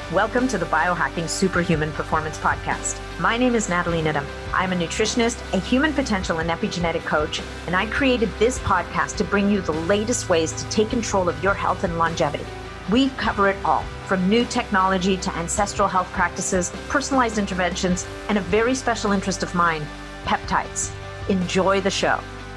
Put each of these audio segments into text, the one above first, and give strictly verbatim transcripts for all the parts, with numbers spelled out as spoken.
Welcome to the Biohacking Superhuman Performance Podcast. My name is Natalie Nidham. I'm a nutritionist, a human potential and epigenetic coach, and I created this podcast to bring you the latest ways to take control of your health and longevity. We cover it all, from new technology to ancestral health practices, personalized interventions, and a very special interest of mine, peptides. Enjoy the show.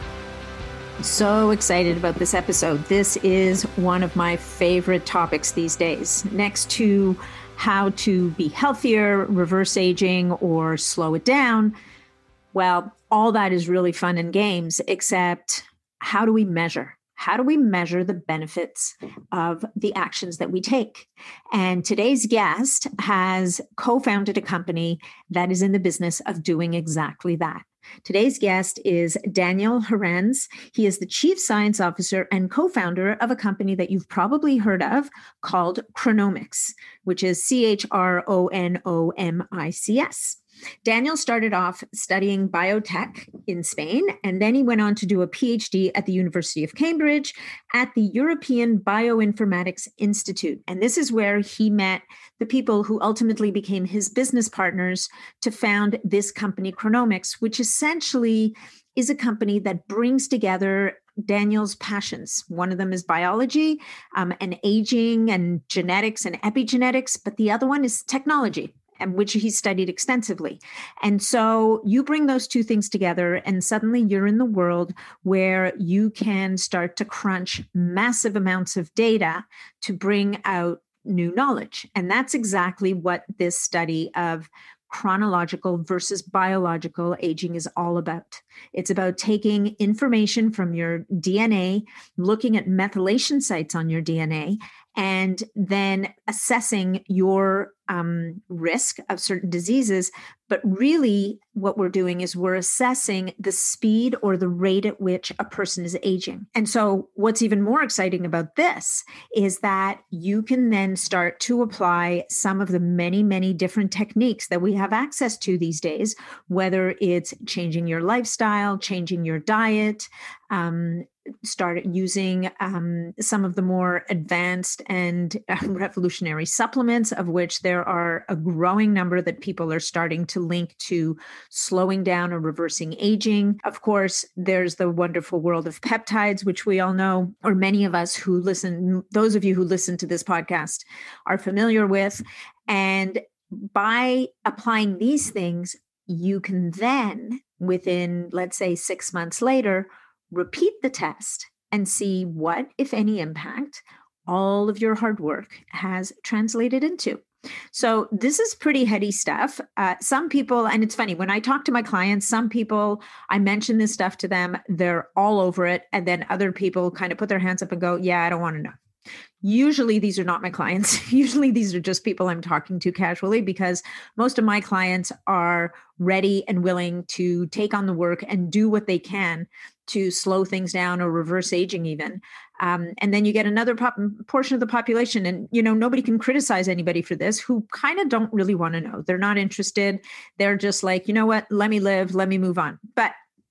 So excited about this episode. This is one of my favorite topics these days. Next to how to be healthier, reverse aging, or slow it down, well, all that is really fun and games, except how do we measure? How do we measure the benefits of the actions that we take? And today's guest has co-founded a company that is in the business of doing exactly that. Today's guest is Daniel Herranz. He is the Chief Science Officer and co-founder of a company that you've probably heard of called Chronomics, which is C H R O N O M I C S. Daniel started off studying biotech in Spain, and then he went on to do a PhD at the University of Cambridge at the European Bioinformatics Institute. And this is where he met the people who ultimately became his business partners to found this company, Chronomics, which essentially is a company that brings together Daniel's passions. One of them is biology um, and aging and genetics and epigenetics, but the other one is technology, and which he studied extensively. And so you bring those two things together, and suddenly you're in the world where you can start to crunch massive amounts of data to bring out new knowledge. And that's exactly what this study of chronological versus biological aging is all about. It's about taking information from your D N A, looking at methylation sites on your D N A, and then assessing your um, risk of certain diseases. But really what we're doing is we're assessing the speed or the rate at which a person is aging. And so what's even more exciting about this is that you can then start to apply some of the many, many different techniques that we have access to these days, whether it's changing your lifestyle, changing your diet, um, start using um, some of the more advanced and uh, revolutionary supplements, of which there are a growing number that people are starting to link to slowing down or reversing aging. Of course, there's the wonderful world of peptides, which we all know, or many of us who listen, those of you who listen to this podcast are familiar with. And by applying these things, you can then, within, let's say, six months later, repeat the test and see what, if any, impact all of your hard work has translated into. So this is pretty heady stuff. Uh, some people, and it's funny, when I talk to my clients, some people, I mention this stuff to them, they're all over it. And then other people kind of put their hands up and go, yeah, I don't want to know. Usually these are not my clients. Usually these are just people I'm talking to casually, because most of my clients are ready and willing to take on the work and do what they can to slow things down or reverse aging even. Um, and then you get another pop- portion of the population, and you know nobody can criticize anybody for this, who kind of don't really want to know. They're not interested. They're just like, you know what, let me live, let me move on. But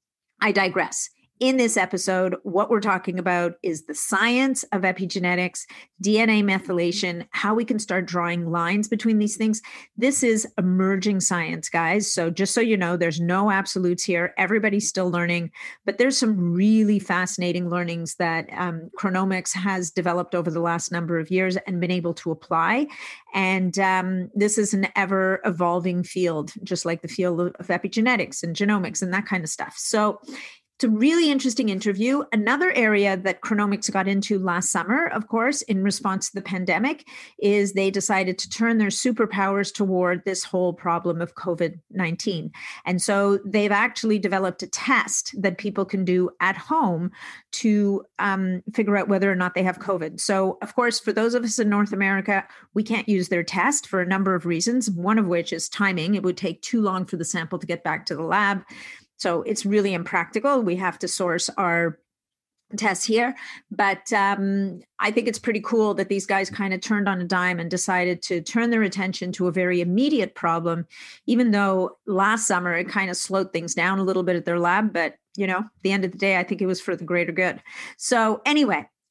I digress. In this episode, what we're talking about is the science of epigenetics, D N A methylation, how we can start drawing lines between these things. This is emerging science, guys. So just so you know, there's no absolutes here. Everybody's still learning, but there's some really fascinating learnings that um, Chronomics has developed over the last number of years and been able to apply. And um, this is an ever evolving field, just like the field of, of epigenetics and genomics and that kind of stuff. So it's a really interesting interview. Another area that Chronomics got into last summer, of course, in response to the pandemic, is they decided to turn their superpowers toward this whole problem of COVID nineteen. And so they've actually developed a test that people can do at home to um, figure out whether or not they have COVID. So, of course, for those of us in North America, we can't use their test for a number of reasons, one of which is timing. It would take too long for the sample to get back to the lab. So it's really impractical. We have to source our tests here. But um, I think it's pretty cool that these guys kind of turned on a dime and decided to turn their attention to a very immediate problem, even though last summer it kind of slowed things down a little bit at their lab. But, you know, at the end of the day, I think it was for the greater good. So anyway,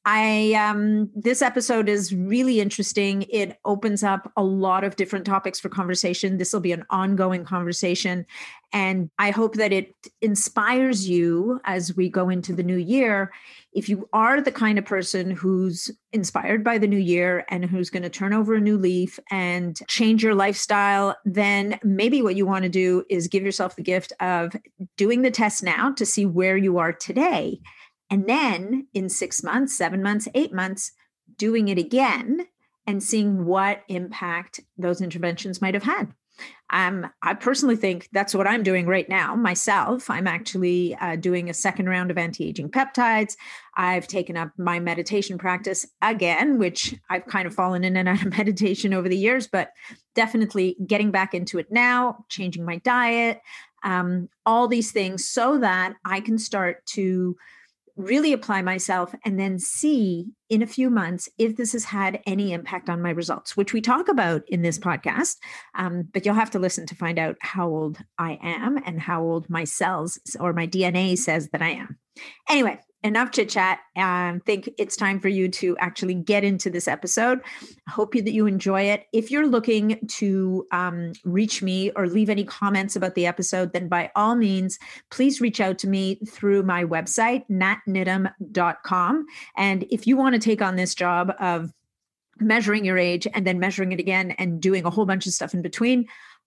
I um, this episode is really interesting. It opens up a lot of different topics for conversation. This will be an ongoing conversation. And I hope that it inspires you as we go into the new year. If you are the kind of person who's inspired by the new year and who's going to turn over a new leaf and change your lifestyle, then maybe what you want to do is give yourself the gift of doing the test now to see where you are today. And then in six months, seven months, eight months, doing it again and seeing what impact those interventions might have had. Um, I personally think that's what I'm doing right now myself. I'm actually uh, doing a second round of anti-aging peptides. I've taken up my meditation practice again, which I've kind of fallen in and out of meditation over the years, but definitely getting back into it now, changing my diet, um, all these things so that I can start to really apply myself and then see in a few months if this has had any impact on my results, which we talk about in this podcast. Um, but you'll have to listen to find out how old I am and how old my cells or my D N A says that I am. Anyway, enough chit chat. I um, think it's time for you to actually get into this episode. I hope you, that you enjoy it. If you're looking to um, reach me or leave any comments about the episode, then by all means, please reach out to me through my website, nat niddam dot com. And if you want to take on this job of measuring your age and then measuring it again and doing a whole bunch of stuff in between,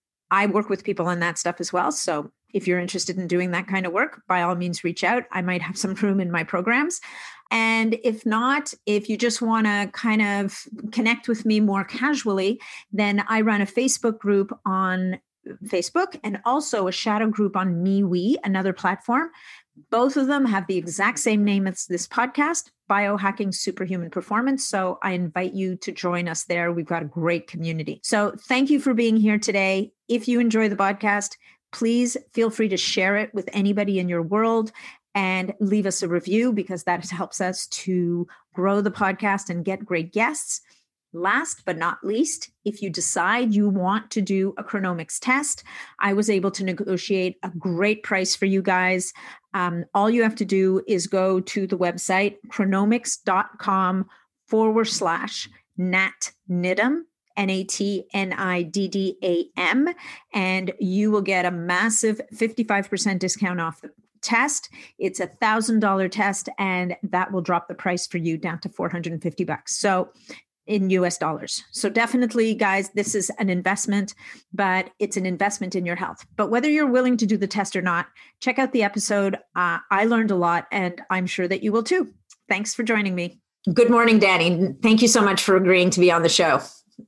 I work with people on that stuff as well. So if you're interested in doing that kind of work, by all means, reach out. I might have some room in my programs. And if not, if you just want to kind of connect with me more casually, then I run a Facebook group on Facebook and also a shadow group on MeWe, another platform. Both of them have the exact same name as this podcast, Biohacking Superhuman Performance. So I invite you to join us there. We've got a great community. So thank you for being here today. If you enjoy the podcast, please feel free to share it with anybody in your world and leave us a review because that helps us to grow the podcast and get great guests. Last but not least, if you decide you want to do a Chronomics test, I was able to negotiate a great price for you guys. Um, all you have to do is go to the website, chronomics.com forward slash Nat Niddam, N A T N I D D A M, and you will get a massive fifty-five percent discount off the test. It's a one thousand dollars test, and that will drop the price for you down to four hundred fifty bucks. So in U S dollars. So definitely, guys, this is an investment, but it's an investment in your health. But whether you're willing to do the test or not, check out the episode. Uh, I learned a lot, and I'm sure that you will too. Thanks for joining me. Good morning, Danny. Thank you so much for agreeing to be on the show.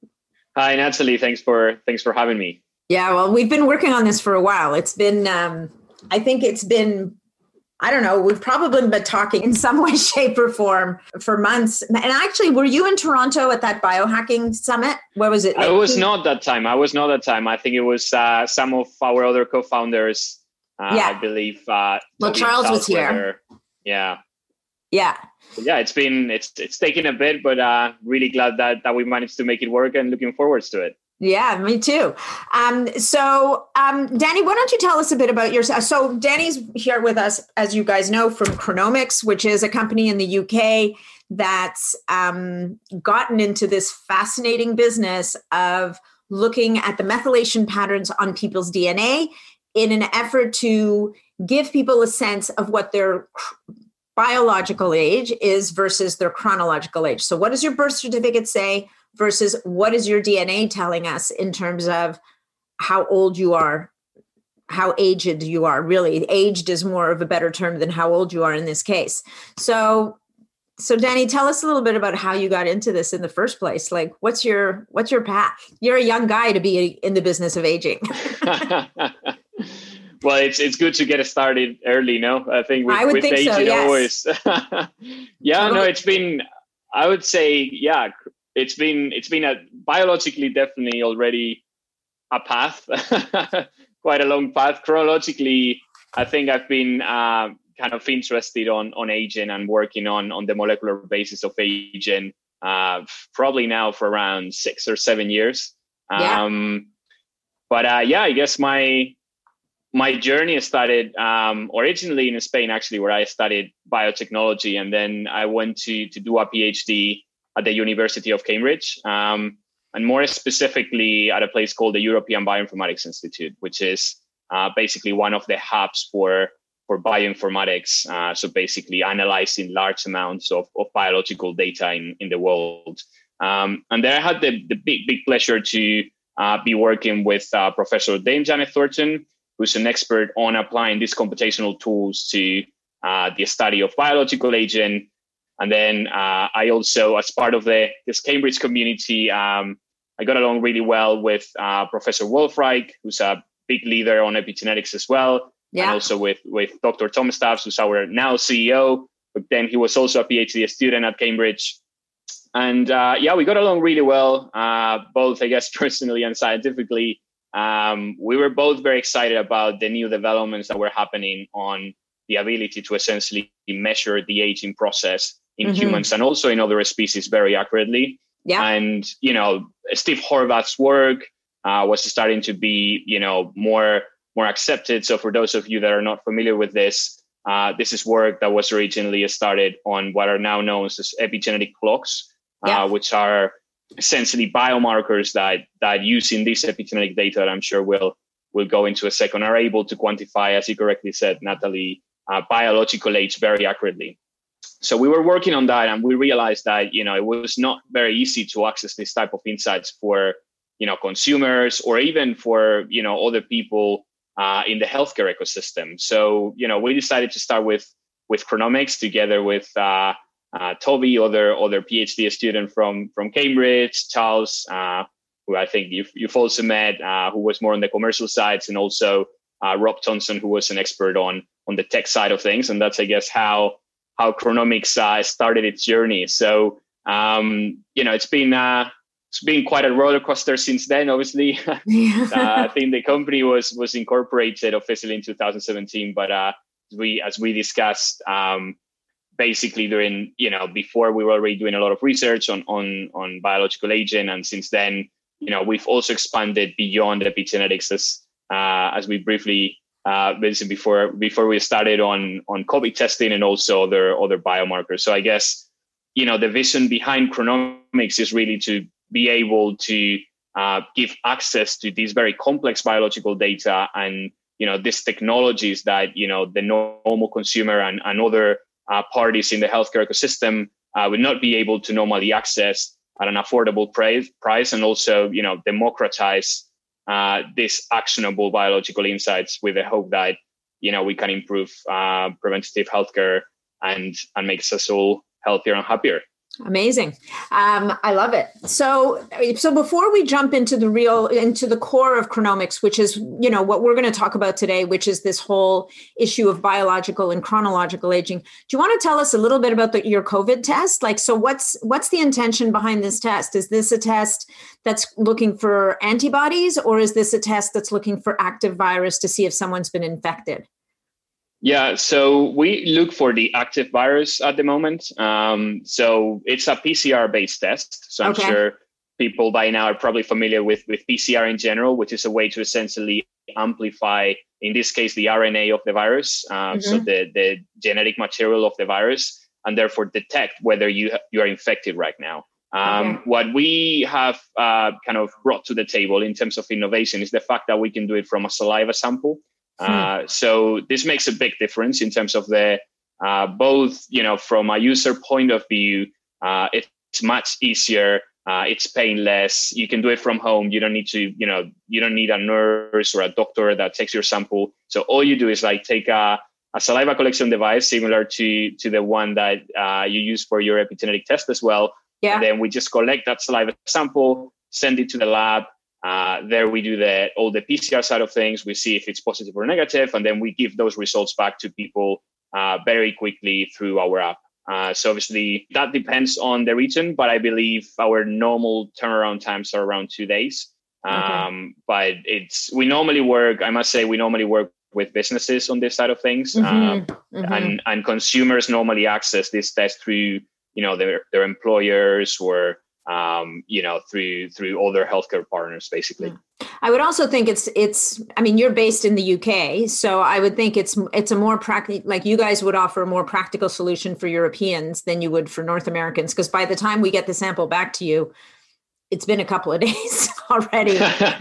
Hi, Natalie. Thanks for thanks for having me. Yeah, well, we've been working on this for a while. It's been, um, I think it's been, I don't know, we've probably been talking in some way, shape, or form for months. And actually, were you in Toronto at that biohacking summit? Where was it? Like, I was not that time. I was not that time. I think it was uh, some of our other co-founders, uh, yeah. I believe. Uh, well, Charles was here. Yeah. Yeah. Yeah, it's been, it's it's taken a bit, but uh, really glad that, that we managed to make it work and looking forward to it. Yeah, me too. Um, so, um, Danny, why don't you tell us a bit about yourself? So Danny's here with us, as you guys know, from Chronomics, which is a company in the U K that's um, gotten into this fascinating business of looking at the methylation patterns on people's D N A in an effort to give people a sense of what their biological age is versus their chronological age. So what does your birth certificate say versus what is your D N A telling us in terms of how old you are, how aged you are? Really, aged is more of a better term than how old you are in this case. So, so Danny, tell us a little bit about how you got into this in the first place. Like, what's your what's your path? You're a young guy to be in the business of aging. Well, it's it's good to get it started early, no? I think with, I would with think aging so, yes. always. yeah, totally. no, it's been, I would say, yeah, it's been, it's been a biologically definitely already a path, quite a long path. Chronologically, I think I've been uh, kind of interested on, on aging and working on, on the molecular basis of aging uh, probably now for around six or seven years. Yeah. Um, but uh, yeah, I guess my, my journey started um, originally in Spain, actually, where I studied biotechnology. And then I went to, to do a PhD at the University of Cambridge, um, and more specifically at a place called the European Bioinformatics Institute, which is uh, basically one of the hubs for, for bioinformatics. Uh, so basically analyzing large amounts of, of biological data in, in the world. Um, and there I had the, the big, big pleasure to uh, be working with uh, Professor Dame Janet Thornton, who's an expert on applying these computational tools to uh, the study of biological agent. And then uh, I also, as part of the this Cambridge community, um, I got along really well with uh, Professor Wolfreich, who's a big leader on epigenetics as well. Yeah. And also with, with Doctor Tom Staffs, who's our now C E O. But then he was also a PhD student at Cambridge. And uh, yeah, we got along really well, uh, both, I guess, personally and scientifically. Um, we were both very excited about the new developments that were happening on the ability to essentially measure the aging process in mm-hmm. humans and also in other species very accurately. Yeah. And, you know, Steve Horvath's work uh, was starting to be, you know, more, more accepted. So for those of you that are not familiar with this, uh, this is work that was originally started on what are now known as epigenetic clocks, yeah. uh, which are essentially biomarkers that that using this epigenetic data that I'm sure we'll we'll go into a second are able to quantify, as you correctly said, Natalie, uh, biological age very accurately. So we were working on that, and we realized that you know it was not very easy to access this type of insights for you know consumers or even for you know other people uh, in the healthcare ecosystem. So you know we decided to start with with Chronomics together with. Uh, Uh, Toby, other other PhD student from from Cambridge, Charles, uh, who I think you've, you've also met, uh, who was more on the commercial sides, and also uh, Rob Thompson, who was an expert on on the tech side of things. And that's, I guess, how how Chronomics uh, started its journey. So um, you know, it's been uh, it's been quite a roller coaster since then. Obviously, uh, I think the company was was incorporated officially in two thousand seventeen, but uh, we as we discussed. Um, Basically, during you know, before we were already doing a lot of research on on on biological agent, and since then, you know, we've also expanded beyond epigenetics, as uh, as we briefly uh, mentioned before before we started on on COVID testing and also other other biomarkers. So I guess you know the vision behind Chronomics is really to be able to uh, give access to these very complex biological data and you know these technologies that you know the normal consumer and, and other Uh, parties in the healthcare ecosystem uh, would not be able to normally access at an affordable price, price and also, you know, democratize uh, these actionable biological insights with the hope that, you know, we can improve uh, preventative healthcare and and makes us all healthier and happier. Amazing. Um, I love it. So, so before we jump into the real, into the core of Chronomics, which is, you know, what we're going to talk about today, which is this whole issue of biological and chronological aging. Do you want to tell us a little bit about the, your COVID test? Like, so what's, what's the intention behind this test? Is this a test that's looking for antibodies, or is this a test that's looking for active virus to see if someone's been infected? Yeah, so we look for the active virus at the moment. Um, so it's a P C R-based test. So I'm okay. sure people by now are probably familiar with, with P C R in general, which is a way to essentially amplify, in this case, the R N A of the virus, uh, mm-hmm. so the, the genetic material of the virus, and therefore detect whether you, you are infected right now. Um, okay. What we have uh, kind of brought to the table in terms of innovation is the fact that we can do it from a saliva sample. Uh, so this makes a big difference in terms of the uh, both, you know, from a user point of view, uh, it's much easier. Uh, it's painless. You can do it from home. You don't need to, you know, you don't need a nurse or a doctor that takes your sample. So all you do is like take a, a saliva collection device similar to to the one that uh, you use for your epigenetic test as well. Yeah. And then we just collect that saliva sample, send it to the lab. Uh, there we do the all the P C R side of things. We see if it's positive or negative, and then we give those results back to people uh, very quickly through our app. Uh, so obviously that depends on the region, but I believe our normal turnaround times are around two days. Um, okay. But it's we normally work. I must say we normally work with businesses on this side of things, mm-hmm. Uh, mm-hmm. and and consumers normally access this test through you know their their employers or um, you know, through through other healthcare partners, basically. I would also think it's it's. I mean, you're based in the U K, so I would think it's it's a more practical. Like you guys would offer a more practical solution for Europeans than you would for North Americans, because by the time we get the sample back to you, it's been a couple of days already.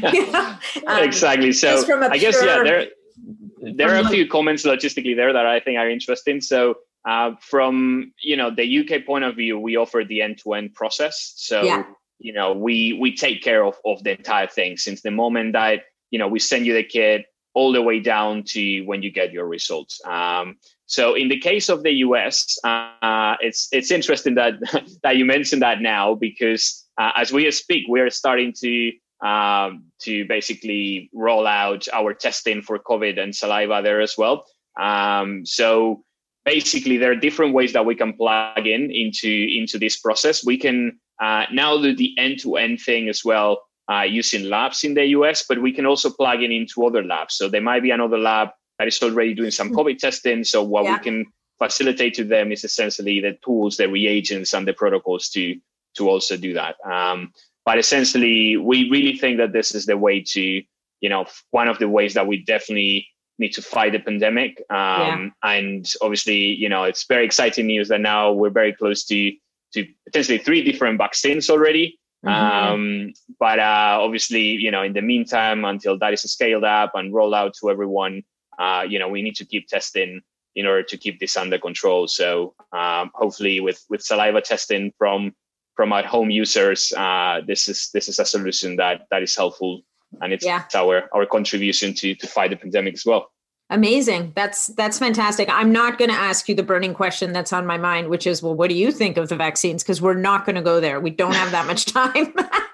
um, exactly. So I guess yeah, there there are a few comments logistically there that I think are interesting. So. Uh, from, you know, the U K point of view, we offer the end-to-end process. So, yeah. you know, we we take care of, of the entire thing since the moment that, you know, we send you the kit all the way down to when you get your results. Um, so in the case of the U S, uh, it's it's interesting that that you mentioned that now, because uh, as we speak, we're starting to um, to basically roll out our testing for COVID and saliva there as well. Um, so basically, there are different ways that we can plug in into, into this process. We can uh, now do the end-to-end thing as well uh, using labs in the U S, but we can also plug in into other labs. So there might be another lab that is already doing some COVID testing. So what yeah. we can facilitate to them is essentially the tools, the reagents, and the protocols to, to also do that. Um, but essentially, we really think that this is the way to, you know, one of the ways that we definitely need to fight the pandemic. Um, yeah. And obviously, you know, it's very exciting news that now we're very close to, to potentially three different vaccines already. Mm-hmm. Um, but uh, obviously, you know, in the meantime, until that is scaled up and rolled out to everyone, uh, you know, we need to keep testing in order to keep this under control. So um, hopefully with, with saliva testing from, from at home users, uh, this is, this is a solution that, that is helpful. And it's yeah. our our contribution to to fight the pandemic as well. Amazing. That's that's fantastic. I'm not going to ask you the burning question that's on my mind, which is, well, what do you think of the vaccines? Because we're not going to go there. We don't have that much time.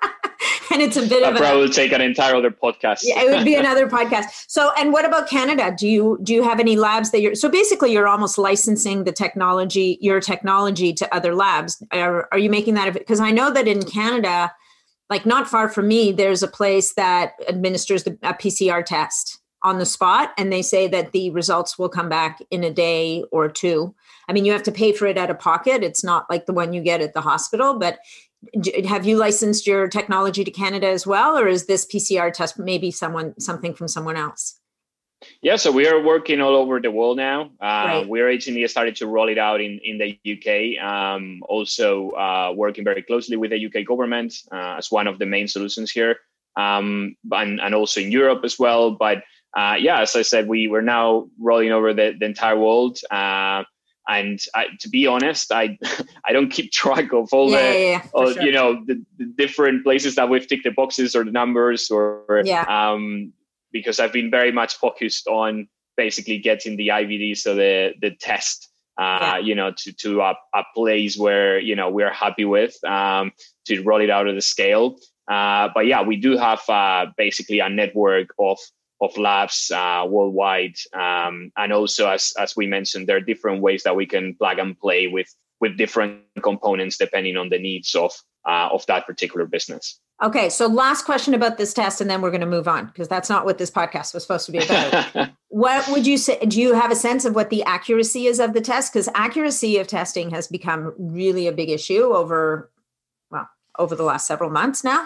And it's a bit I'll of probably a, take an entire other podcast. Yeah, it would be another podcast. So, and what about Canada? Do you do you have any labs that you're, so basically you're almost licensing the technology, your technology to other labs. Are, are you making that? Because I know that in Canada, like not far from me, there's a place that administers the, a P C R test on the spot. And they say that the results will come back in a day or two. I mean, you have to pay for it out of pocket. It's not like the one you get at the hospital, but have you licensed your technology to Canada as well? Or is this P C R test maybe someone, something from someone else? Yeah, so we are working all over the world now. Uh, right. We recently started to roll it out in, in the U K. Um, also uh, working very closely with the U K government uh, as one of the main solutions here, um, and, and also in Europe as well. But uh, yeah, as I said, we we're now rolling over the, the entire world. Uh, and I, to be honest, I I don't keep track of all yeah, the yeah, yeah, all, sure. you know the, the different places that we've ticked the boxes or the numbers or yeah. um. because I've been very much focused on basically getting the I V D, so the the test, uh, yeah. you know, to to a, a place where, you know, we're happy with, um, to roll it out of the scale. Uh, but yeah, we do have uh, basically a network of of labs uh, worldwide, um, and also as as we mentioned, there are different ways that we can plug and play with with different components depending on the needs of uh, of that particular business. Okay, so last question about this test, and then we're going to move on, because that's not what this podcast was supposed to be about. What would you say? Do you have a sense of what the accuracy is of the test? Because accuracy of testing has become really a big issue over, well, over the last several months now.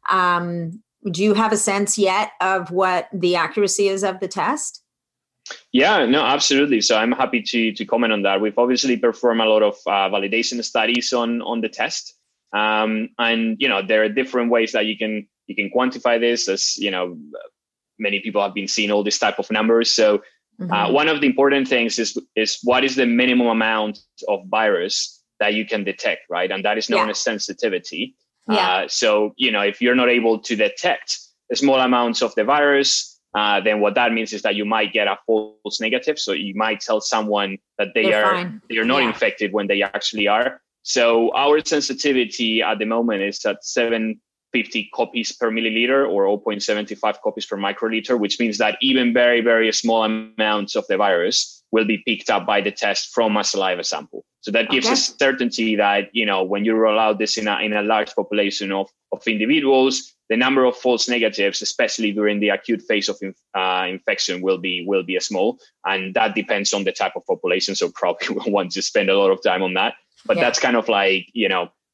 Um, do you have a sense yet of what the accuracy is of the test? Yeah, no, absolutely. So I'm happy to to comment on that. We've obviously performed a lot of uh, validation studies on on the test. Um, and, you know, there are different ways that you can you can quantify this, as, you know, many people have been seeing all this type of numbers. So mm-hmm. uh, one of the important things is is what is the minimum amount of virus that you can detect, right? And that is known yeah. as sensitivity. Yeah. Uh, so, you know, if you're not able to detect small amounts of the virus, uh, then what that means is that you might get a false negative. So you might tell someone that they They're are fine. they are not yeah. infected when they actually are. So our sensitivity at the moment is at seven hundred fifty copies per milliliter or zero point seven five copies per microliter, which means that even very, very small amounts of the virus will be picked up by the test from a saliva sample. So that gives okay. us certainty that, you know, when you roll out this in a, in a large population of, of individuals, the number of false negatives, especially during the acute phase of uh, infection, will be will be small. And that depends on the type of population. So probably we'll want to spend a lot of time on that. But yeah. that's kind of like, you know,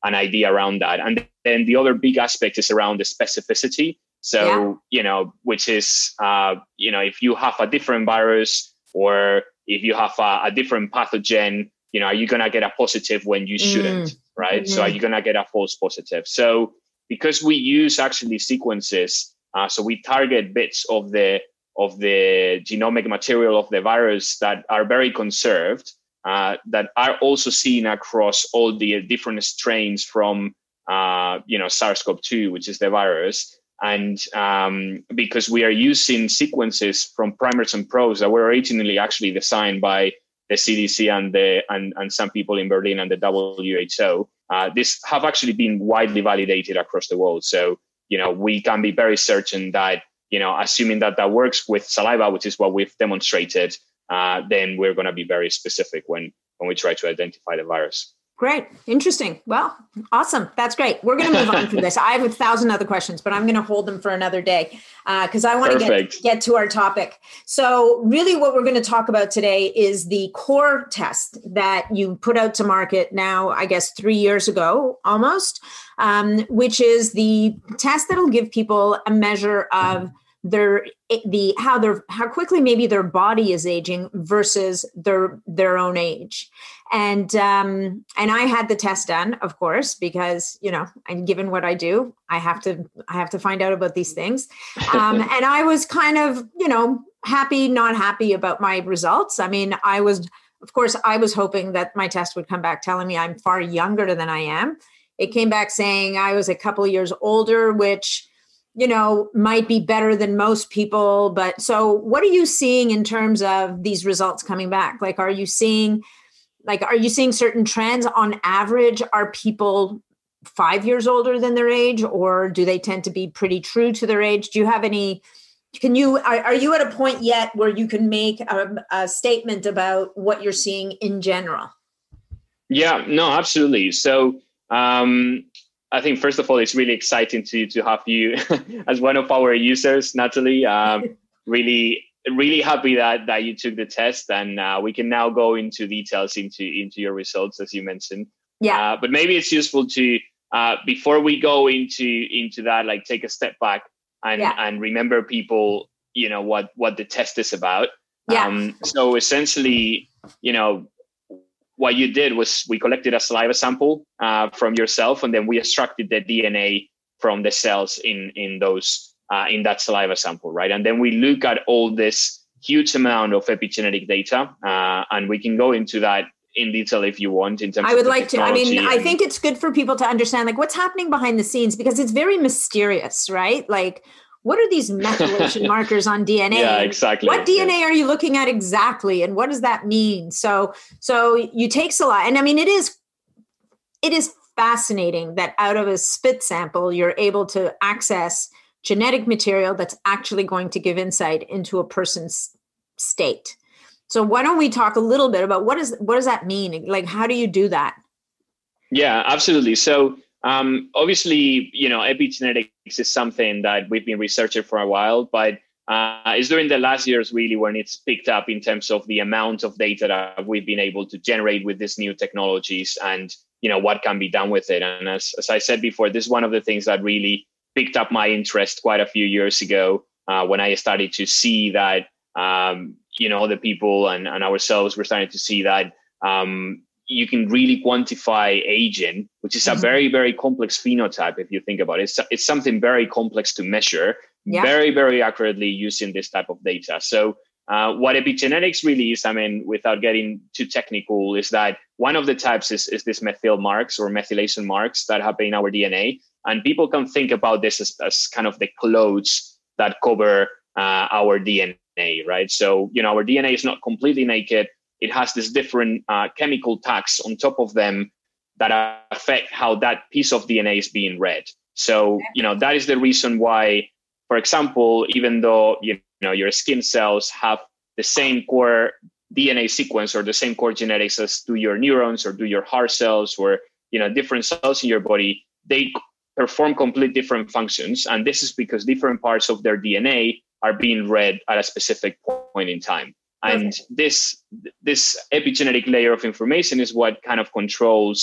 an idea around that. And then the other big aspect is around the specificity. So, yeah. you know, which is, uh, you know, if you have a different virus or if you have a, a different pathogen, you know, are you going to get a positive when you shouldn't, mm. right? Mm-hmm. So are you going to get a false positive? So because we use actually sequences, uh, so we target bits of the of the genomic material of the virus that are very conserved, uh, that are also seen across all the different strains from, uh, you know, SARS-C o V two, which is the virus. And um, because we are using sequences from primers and probes that were originally actually designed by the C D C and the and, and some people in Berlin and the W H O, uh, this have actually been widely validated across the world. So, you know, we can be very certain that, you know, assuming that that works with saliva, which is what we've demonstrated, uh, then we're going to be very specific when when we try to identify the virus. Great. Interesting. Well, awesome. That's great. We're going to move on from this. I have a thousand other questions, but I'm going to hold them for another day because uh, I want to get, get to our topic. So really what we're going to talk about today is the core test that you put out to market now, I guess, three years ago almost, um, which is the test that'll give people a measure of their the how their how quickly maybe their body is aging versus their their own age. And um, and I had the test done, of course, because, you know, and given what I do, I have to I have to find out about these things. Um, and I was kind of, you know, happy, not happy about my results. I mean, I was, of course, I was hoping that my test would come back telling me I'm far younger than I am. It came back saying I was a couple of years older, which, you know, might be better than most people. But so what are you seeing in terms of these results coming back? Like, are you seeing Like, are you seeing certain trends on average? Are people five years older than their age, or do they tend to be pretty true to their age? Do you have any, can you, are, are you at a point yet where you can make a, a statement about what you're seeing in general? Yeah, no, absolutely. So um, I think, first of all, it's really exciting to, to have you as one of our users, Natalie. Um, really, really happy that that you took the test, and uh, we can now go into details into into your results, as you mentioned. Yeah. Uh, but maybe it's useful to uh, before we go into into that, like take a step back and yeah. and remember people, you know, what what the test is about. Yeah. Um, so essentially, you know, what you did was we collected a saliva sample uh, from yourself, and then we extracted the D N A from the cells in in those. Uh, in that saliva sample, right? And then we look at all this huge amount of epigenetic data, uh, and we can go into that in detail if you want. In terms, I would of like to. I mean, and, I think it's good for people to understand like what's happening behind the scenes, because it's very mysterious, right? Like, what are these methylation markers on D N A? Yeah, exactly. What D N A yeah. are you looking at exactly, and what does that mean? So, so you take saliva, and I mean, it is, it is fascinating that out of a spit sample, you're able to access genetic material that's actually going to give insight into a person's state. So why don't we talk a little bit about what is what does that mean? Like, how do you do that? Yeah, absolutely. So um, obviously, you know, epigenetics is something that we've been researching for a while, but uh, it's during the last years really when it's picked up in terms of the amount of data that we've been able to generate with these new technologies and, you know, what can be done with it. And as, as I said before, this is one of the things that really picked up my interest quite a few years ago uh, when I started to see that, um, you know, the people and, and ourselves were starting to see that um, you can really quantify aging, which is a mm-hmm. very, very complex phenotype. If you think about it, it's, it's something very complex to measure yeah. very, very accurately using this type of data. So uh, what epigenetics really is, I mean, without getting too technical, is that one of the types is, is this methyl marks or methylation marks that happen in our D N A. And people can think about this as, as kind of the clothes that cover uh, our D N A, right? So, you know, our D N A is not completely naked. It has these different uh, chemical tags on top of them that affect how that piece of D N A is being read. So, you know, that is the reason why, for example, even though, you know, your skin cells have the same core D N A sequence or the same core genetics as do your neurons or do your heart cells or, you know, different cells in your body, they perform complete different functions. And this is because different parts of their D N A are being read at a specific point in time. And okay. this this epigenetic layer of information is what kind of controls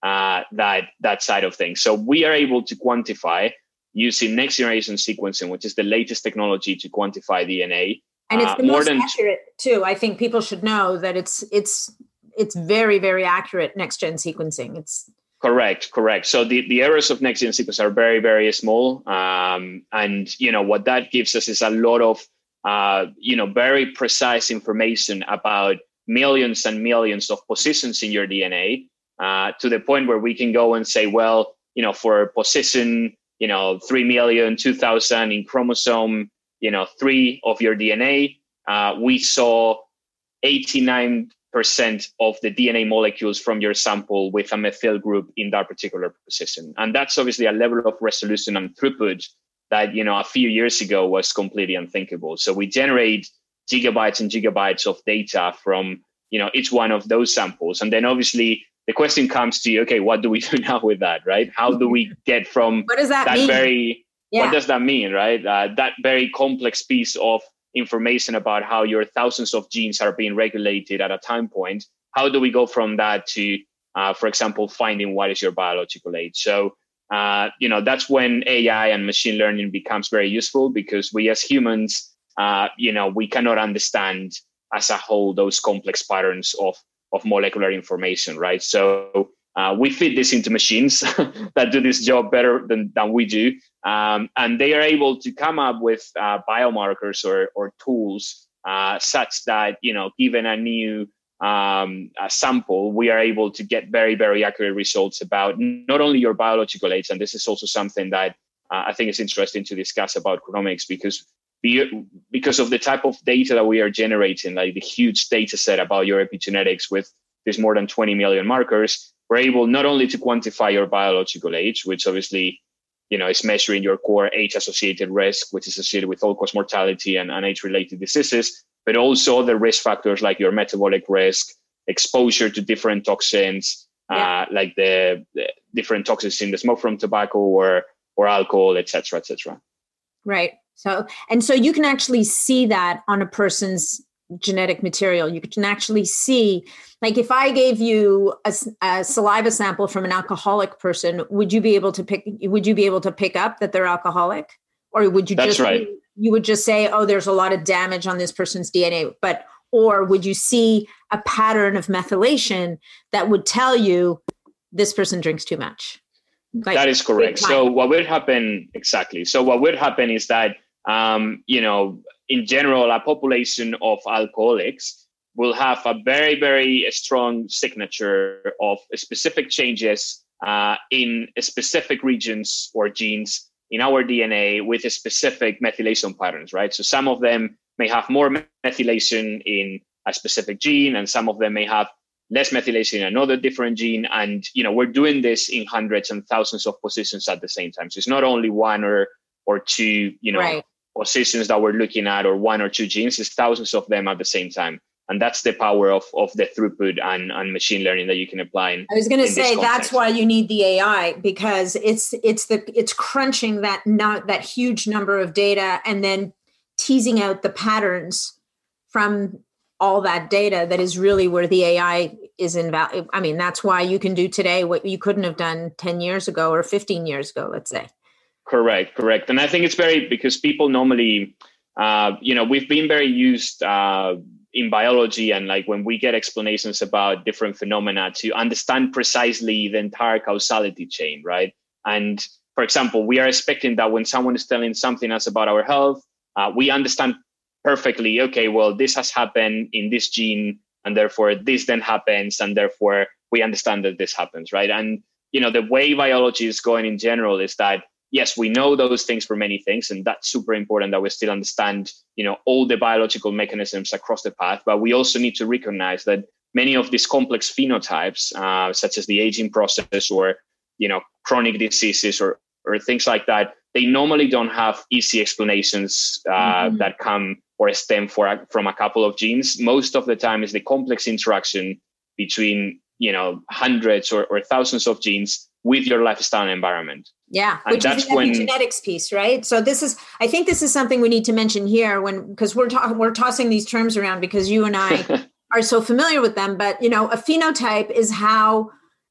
uh, that that side of things. So we are able to quantify using next generation sequencing, which is the latest technology to quantify D N A. And it's uh, the more most than accurate too. I think people should know that it's it's it's very, very accurate next gen sequencing. It's correct, correct. So the, the errors of next gen sequencing are very, very small. Um, and you know what that gives us is a lot of uh, you know very precise information about millions and millions of positions in your D N A, uh, to the point where we can go and say, well, you know, for position, you know, three million, two thousand in chromosome, you know, three of your D N A, uh, we saw eighty-nine percent of the D N A molecules from your sample with a methyl group in that particular position. And that's obviously a level of resolution and throughput that, you know, a few years ago was completely unthinkable. So we generate gigabytes and gigabytes of data from, you know, each one of those samples. And then obviously the question comes to you, okay, what do we do now with that, right? How do we get from what does that, that mean? very, yeah. what does that mean, right? Uh, that very complex piece of information about how your thousands of genes are being regulated at a time point. How do we go from that to, uh, for example, finding what is your biological age? So, uh, you know, that's when A I and machine learning becomes very useful, because we as humans, uh, you know, we cannot understand as a whole those complex patterns of, of molecular information, right? So uh, we feed this into machines that do this job better than, than we do. Um, and they are able to come up with uh, biomarkers or, or tools uh, such that, you know, given a new um, a sample, we are able to get very, very accurate results about not only your biological age. And this is also something that uh, I think is interesting to discuss about Chronomics, because because of the type of data that we are generating, like the huge data set about your epigenetics with there's more than twenty million markers, we're able not only to quantify your biological age, which obviously, you know, is measuring your core age-associated risk, which is associated with all-cause mortality and, and age-related diseases, but also the risk factors like your metabolic risk, exposure to different toxins, yeah. uh, like the, the different toxins in the smoke from tobacco or or alcohol, et cetera, et cetera. Right. So, and so you can actually see that on a person's genetic material. You can actually see, like if I gave you a, a saliva sample from an alcoholic person, would you be able to pick, would you be able to pick up that they're alcoholic? Or would you That's just, right. you would just say, oh, there's a lot of damage on this person's D N A, but, or would you see a pattern of methylation that would tell you this person drinks too much? Like, that is correct. So what would happen, exactly. So what would happen is that, um, you know, in general, a population of alcoholics will have a very, very strong signature of specific changes uh, in specific regions or genes in our D N A with a specific methylation patterns, right? So some of them may have more methylation in a specific gene, and some of them may have less methylation in another different gene. And, you know, we're doing this in hundreds and thousands of positions at the same time. So it's not only one or, or two, you know, right. positions that we're looking at, or one or two genes, it's thousands of them at the same time. And that's the power of, of the throughput and, and machine learning that you can apply. In, I was going to say that's why you need the A I, because it's it's the it's crunching that not that huge number of data and then teasing out the patterns from all that data. That is really where the A I is invaluable. I mean, that's why you can do today what you couldn't have done ten years ago or fifteen years ago, let's say. Correct, correct. And I think it's very, because people normally, uh, you know, we've been very used uh, in biology, and like when we get explanations about different phenomena, to understand precisely the entire causality chain, right? And for example, we are expecting that when someone is telling something us about our health, uh, we understand perfectly, okay, well, this has happened in this gene, and therefore this then happens, and therefore we understand that this happens, right? And, you know, the way biology is going in general is that, yes, we know those things for many things, and that's super important that we still understand, you know, all the biological mechanisms across the path. But we also need to recognize that many of these complex phenotypes, uh, such as the aging process, or, you know, chronic diseases, or or things like that, they normally don't have easy explanations uh, mm-hmm. that come or stem for, from a couple of genes. Most of the time is the complex interaction between, you know, hundreds or, or thousands of genes with your lifestyle and environment. Yeah, and which is the epigenetics piece, right? So this is, I think this is something we need to mention here, when, because we're talking, we're tossing these terms around because you and I are so familiar with them. But, you know, a phenotype is how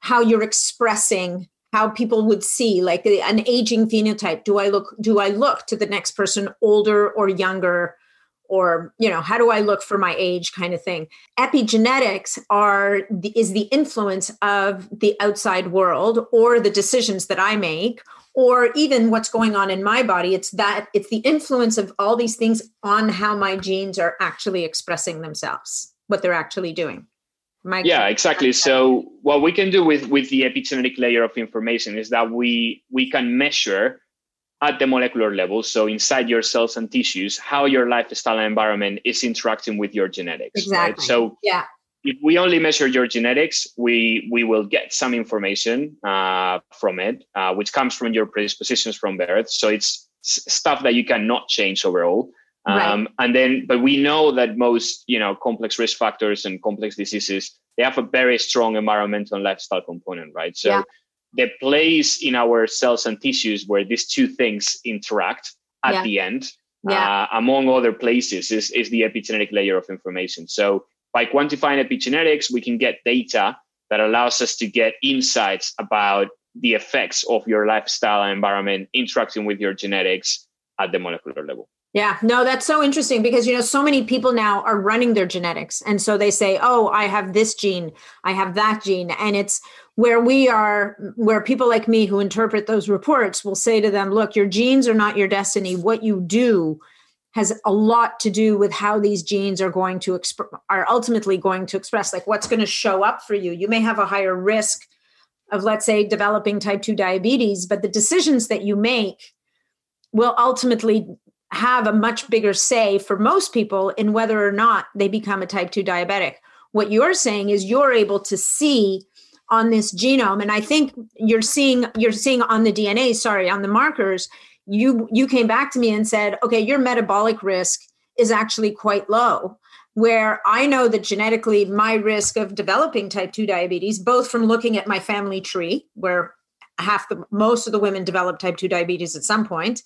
how you're expressing, how people would see like an aging phenotype. Do I look, do I look to the next person older or younger? Or, you know, how do I look for my age kind of thing? Epigenetics are the, is the influence of the outside world or the decisions that I make, or even what's going on in my body. It's that it's the influence of all these things on how my genes are actually expressing themselves, what they're actually doing. My yeah, exactly. So what we can do with, with the epigenetic layer of information is that we we can measure at the molecular level, so inside your cells and tissues, how your lifestyle and environment is interacting with your genetics. Exactly. Right? So yeah. if we only measure your genetics, we we will get some information uh, from it, uh, which comes from your predispositions from birth. So it's stuff that you cannot change overall. Um, right. And then, but we know that most, you know, complex risk factors and complex diseases, they have a very strong environmental and lifestyle component, right? So yeah. the place in our cells and tissues where these two things interact at yeah. the end, yeah. uh, among other places, is, is the epigenetic layer of information. So by quantifying epigenetics, we can get data that allows us to get insights about the effects of your lifestyle and environment interacting with your genetics at the molecular level. Yeah, no, that's so interesting because, you know, so many people now are running their genetics. And so they say, oh, I have this gene, I have that gene. And it's where we are, where people like me who interpret those reports will say to them, look, your genes are not your destiny. What you do has a lot to do with how these genes are going to exp- are ultimately going to express, like what's going to show up for you. You may have a higher risk of, let's say, developing type two diabetes, but the decisions that you make will ultimately have a much bigger say for most people in whether or not they become a type two diabetic. What you're saying is you're able to see on this genome, and I think you're seeing you're seeing on the D N A, sorry, on the markers, you you came back to me and said, okay, your metabolic risk is actually quite low, where I know that genetically my risk of developing type two diabetes, both from looking at my family tree, where half the most of the women develop type two diabetes at some point,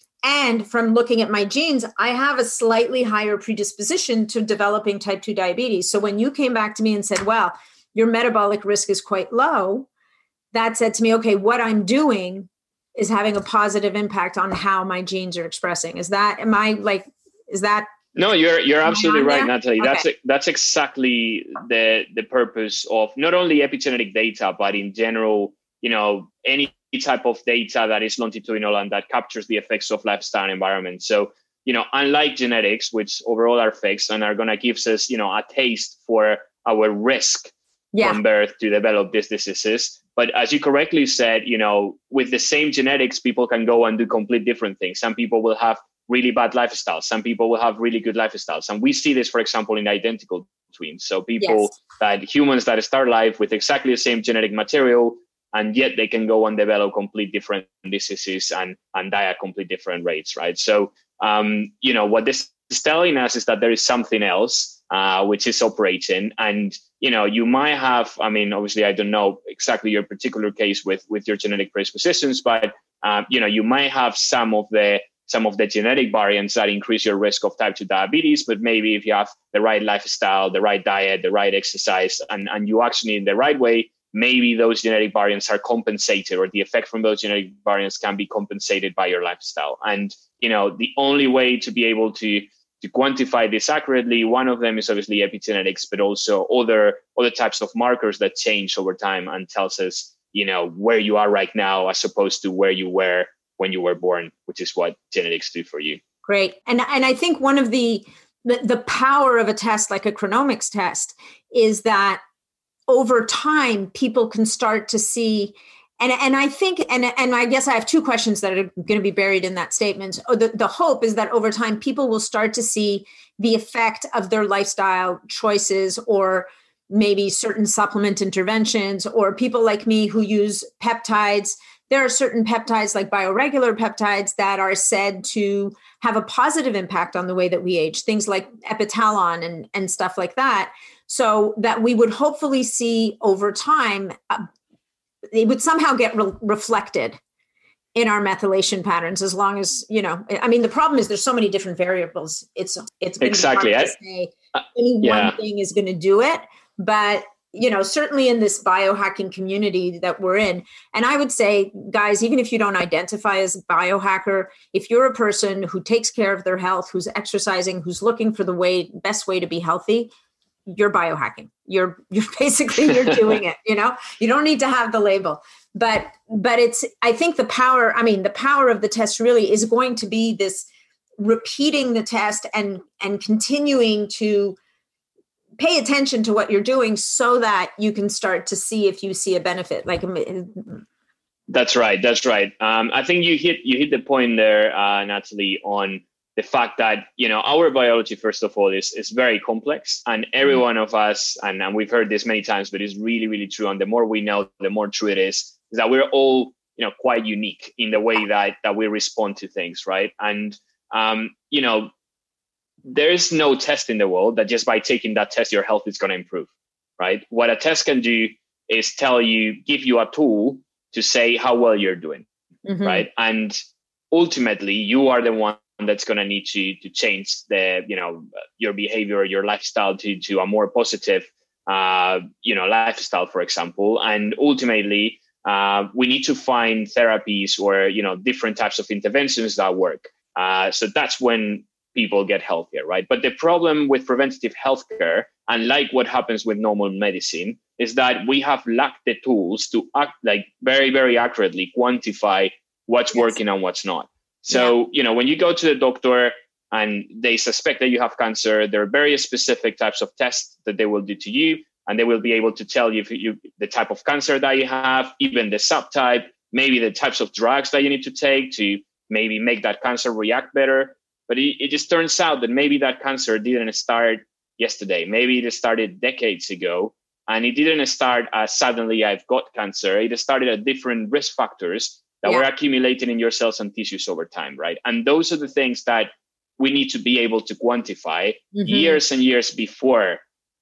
and from looking at my genes, I have a slightly higher predisposition to developing type two diabetes. So when you came back to me and said, well, your metabolic risk is quite low, that said to me, okay, what I'm doing is having a positive impact on how my genes are expressing. Is that, am I like, is that? No, you're you're absolutely right, there? Natalie. Okay. That's that's exactly the the purpose of not only epigenetic data, but in general, you know, any type of data that is longitudinal and that captures the effects of lifestyle and environment. So, you know, unlike genetics, which overall are fixed and are going to give us, you know, a taste for our risk yeah. from birth to develop these diseases. But as you correctly said, you know, with the same genetics, people can go and do complete different things. Some people will have really bad lifestyles. Some people will have really good lifestyles. And we see this, for example, in identical twins. So people yes. that humans that start life with exactly the same genetic material, and yet they can go and develop complete different diseases and, and die at complete different rates, right? So, um, you know, what this is telling us is that there is something else uh, which is operating. And, you know, you might have, I mean, obviously, I don't know exactly your particular case with, with your genetic predispositions, but, uh, you know, you might have some of the some of the genetic variants that increase your risk of type two diabetes, but maybe if you have the right lifestyle, the right diet, the right exercise, and, and you actually in the right way, maybe those genetic variants are compensated, or the effect from those genetic variants can be compensated by your lifestyle. And, you know, the only way to be able to, to quantify this accurately, one of them is obviously epigenetics, but also other, other types of markers that change over time and tells us, you know, where you are right now, as opposed to where you were when you were born, which is what genetics do for you. Great. And, and I think one of the, the, the power of a test like a Chronomics test is that over time, people can start to see, and, and I think, and, and I guess I have two questions that are going to be buried in that statement. Oh, the, the hope is that over time, people will start to see the effect of their lifestyle choices, or maybe certain supplement interventions, or people like me who use peptides. There are certain peptides like bioregular peptides that are said to have a positive impact on the way that we age, things like epitalon and, and stuff like that. So that we would hopefully see over time, uh, it would somehow get re- reflected in our methylation patterns, as long as, you know, I mean, the problem is there's so many different variables. It's, it's going exactly. to be hard to say any yeah. one thing is going to do it, but you know, certainly in this biohacking community that we're in. And I would say, guys, even if you don't identify as a biohacker, if you're a person who takes care of their health, who's exercising, who's looking for the way, best way to be healthy, you're biohacking. You're, you're basically, you're doing it, you know, you don't need to have the label, but, but it's, I think the power, I mean, the power of the test really is going to be this repeating the test and, and continuing to pay attention to what you're doing so that you can start to see if you see a benefit. Like, that's right. That's right. Um, I think you hit, you hit the point there, uh, Natalie, on the fact that, you know, our biology, first of all, is, is very complex, and every mm-hmm. one of us, and, and we've heard this many times, but it's really, really true. And the more we know, the more true it is, is that we're all, you know, quite unique in the way that, that we respond to things. Right. And, um, you know, there is no test in the world that just by taking that test, your health is going to improve. Right. What a test can do is tell you, give you a tool to say how well you're doing. Mm-hmm. Right. And ultimately, you are the one that's going to need to to change the, you know, your behavior, your lifestyle to to a more positive, uh, you know, lifestyle, for example. And ultimately, uh, we need to find therapies or, you know, different types of interventions that work. Uh, so that's when people get healthier, right? But the problem with preventative healthcare, unlike what happens with normal medicine, is that we have lacked the tools to act like very, very accurately quantify what's yes. working and what's not. So, yeah. you know, when you go to the doctor and they suspect that you have cancer, there are very specific types of tests that they will do to you, and they will be able to tell you if you the type of cancer that you have, even the subtype, maybe the types of drugs that you need to take to maybe make that cancer react better. But it, it just turns out that maybe that cancer didn't start yesterday. Maybe it started decades ago, and it didn't start as suddenly I've got cancer. It started at different risk factors that yeah. were accumulating in your cells and tissues over time, right? And those are the things that we need to be able to quantify mm-hmm. years and years before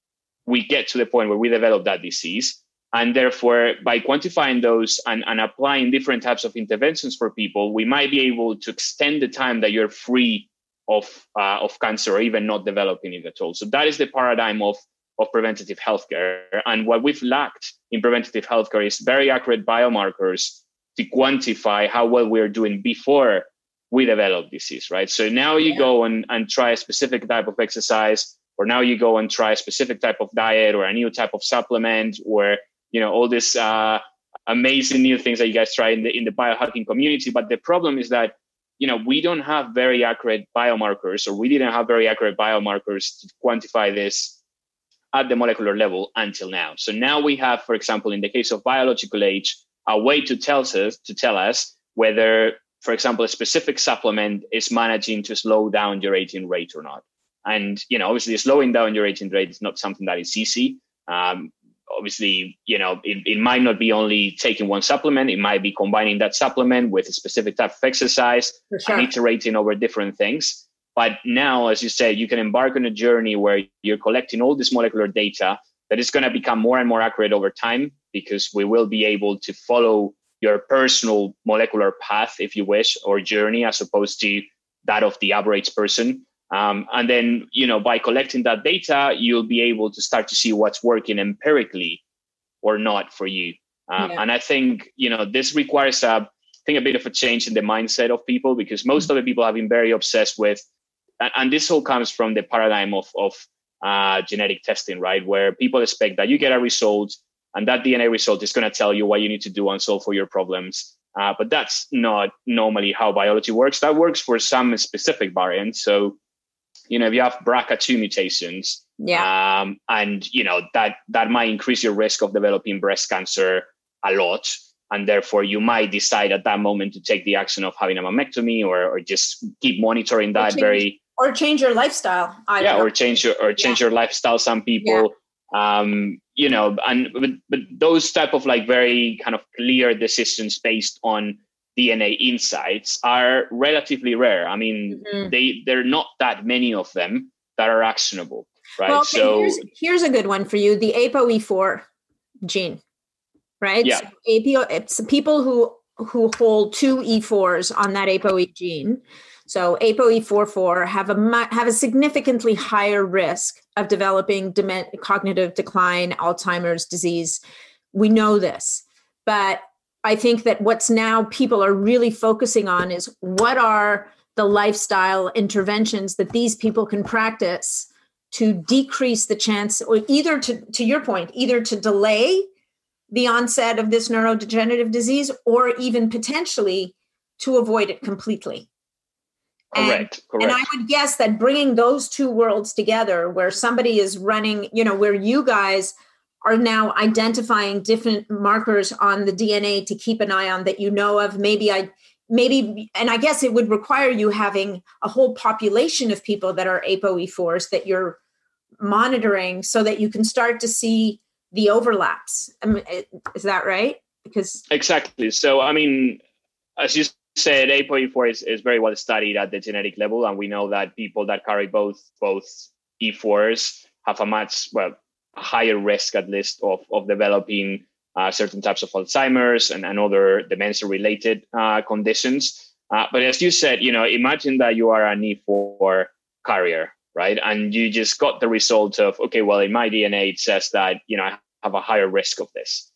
we get to the point where we develop that disease. And therefore, by quantifying those and, and applying different types of interventions for people, we might be able to extend the time that you're free of uh, of cancer or even not developing it at all. So that is the paradigm of, of preventative healthcare. And what we've lacked in preventative healthcare is very accurate biomarkers to quantify how well we're doing before we develop disease, right? So now you yeah. go and, and try a specific type of exercise, or now you go and try a specific type of diet or a new type of supplement, or, you know, all this uh, amazing new things that you guys try in the, in the biohacking community. But the problem is that, you know, we don't have very accurate biomarkers, or we didn't have very accurate biomarkers to quantify this at the molecular level until now. So now we have, for example, in the case of biological age, a way to tell us to tell us whether, for example, a specific supplement is managing to slow down your aging rate or not. And, you know, obviously slowing down your aging rate is not something that is easy. Um, obviously, you know, it, it might not be only taking one supplement. It might be combining that supplement with a specific type of exercise sure. and iterating over different things. But now, as you said, you can embark on a journey where you're collecting all this molecular data that is going to become more and more accurate over time, because we will be able to follow your personal molecular path, if you wish, or journey, as opposed to that of the average person. Um, and then, you know, by collecting that data, you'll be able to start to see what's working empirically or not for you. Um, yeah. And I think, you know, this requires, a, I think, a bit of a change in the mindset of people, because most mm-hmm. of the people have been very obsessed with, and, and this all comes from the paradigm of, of uh, genetic testing, right? Where people expect that you get a result, and that D N A result is going to tell you what you need to do and solve for your problems. Uh, but that's not normally how biology works. That works for some specific variants. So, you know, if you have B R C A two mutations, yeah, um, and, you know, that, that might increase your risk of developing breast cancer a lot. And therefore, you might decide at that moment to take the action of having a mammectomy, or, or just keep monitoring that or change, very... Or change your lifestyle. I yeah, or change your, or change yeah. your lifestyle. Some people... Yeah. Um, you know, and but, but those type of like very kind of clear decisions based on D N A insights are relatively rare. I mean, mm-hmm. they there are not that many of them that are actionable, right? Well, okay, so here's, here's a good one for you: the A P O E four gene, right? Yeah. So A P O, it's people who who hold two E fours on that A P O E gene. So A P O E four four have a have a significantly higher risk of developing dement- cognitive decline, Alzheimer's disease. We know this, but I think that what's now people are really focusing on is what are the lifestyle interventions that these people can practice to decrease the chance, or either to, to your point, either to delay the onset of this neurodegenerative disease, or even potentially to avoid it completely. Correct. And, correct. and I would guess that bringing those two worlds together, where somebody is running, you know, where you guys are now identifying different markers on the D N A to keep an eye on that you know of, maybe I, maybe, and I guess it would require you having a whole population of people that are A P O E fours that you're monitoring so that you can start to see the overlaps. I mean, is that right? Because exactly. So, I mean, as you said, A P O E four is, is very well studied at the genetic level, and we know that people that carry both both E fours have a much well higher risk, at least, of of developing uh, certain types of Alzheimer's and, and other dementia-related uh, conditions. Uh, but as you said, you know, imagine that you are an E four carrier, right? And you just got the result of, okay, well, in my D N A, it says that, you know, I have a higher risk of this.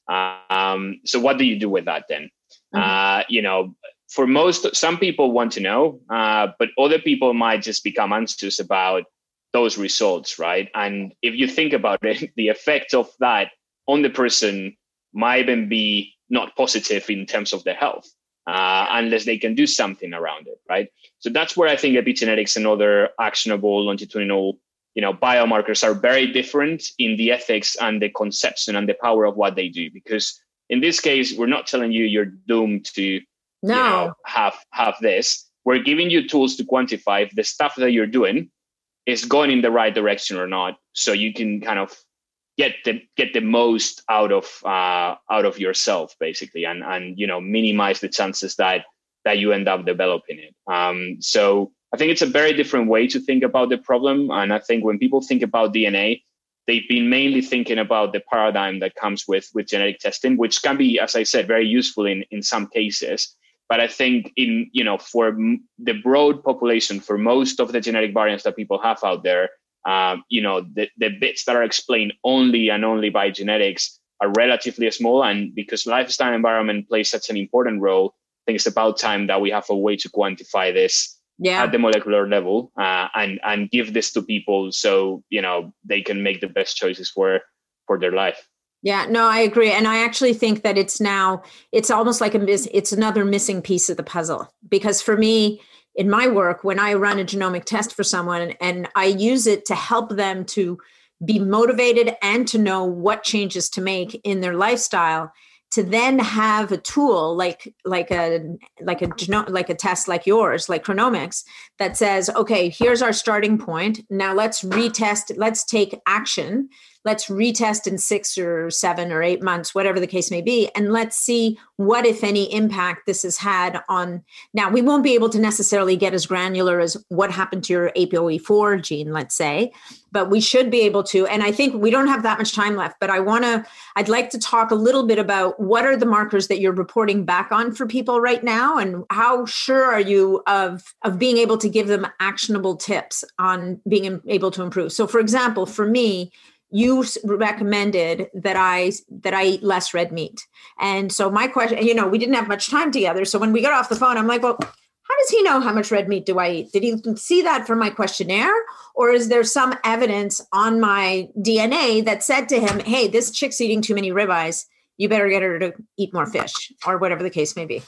Um, so what do you do with that then? Mm-hmm. Uh, you know, for most, some people want to know, uh, but other people might just become anxious about those results, right? And if you think about it, the effect of that on the person might even be not positive in terms of their health, uh, unless they can do something around it, right? So that's where I think epigenetics and other actionable longitudinal, you know, biomarkers are very different in the ethics and the conception and the power of what they do. Because in this case, we're not telling you you're doomed to no. you know, have have this. We're giving you tools to quantify if the stuff that you're doing is going in the right direction or not, so you can kind of get the get the most out of uh, out of yourself, basically, and and you know minimize the chances that that you end up developing it. Um, so I think it's a very different way to think about the problem, and I think when people think about D N A, they've been mainly thinking about the paradigm that comes with with genetic testing, which can be, as I said, very useful in in some cases. But I think in, you know, for the broad population, for most of the genetic variants that people have out there, um, you know, the, the bits that are explained only and only by genetics are relatively small. And because lifestyle environment plays such an important role, I think it's about time that we have a way to quantify this yeah. at the molecular level uh, and, and give this to people so, you know, they can make the best choices for, for their life. Yeah, no, I agree. And I actually think that it's now, it's almost like a miss, it's another missing piece of the puzzle. Because for me, in my work, when I run a genomic test for someone and I use it to help them to be motivated and to know what changes to make in their lifestyle, to then have a tool like like a like a like a test like yours, like Chronomics, that says, okay, here's our starting point. Now let's retest, let's take action. Let's retest in six or seven or eight months, whatever the case may be. And let's see what, if any, impact this has had on. Now, we won't be able to necessarily get as granular as what happened to your A P O E four gene, let's say, but we should be able to. And I think we don't have that much time left, but I want to, I'd like to talk a little bit about what are the markers that you're reporting back on for people right now, and how sure are you of, of being able to give them actionable tips on being able to improve. So for example, for me, you recommended that I that I eat less red meat. And so my question, you know, we didn't have much time together. So when we got off the phone, I'm like, well, how does he know how much red meat do I eat? Did he see that from my questionnaire? Or is there some evidence on my D N A that said to him, hey, this chick's eating too many ribeyes. You better get her to eat more fish, or whatever the case may be?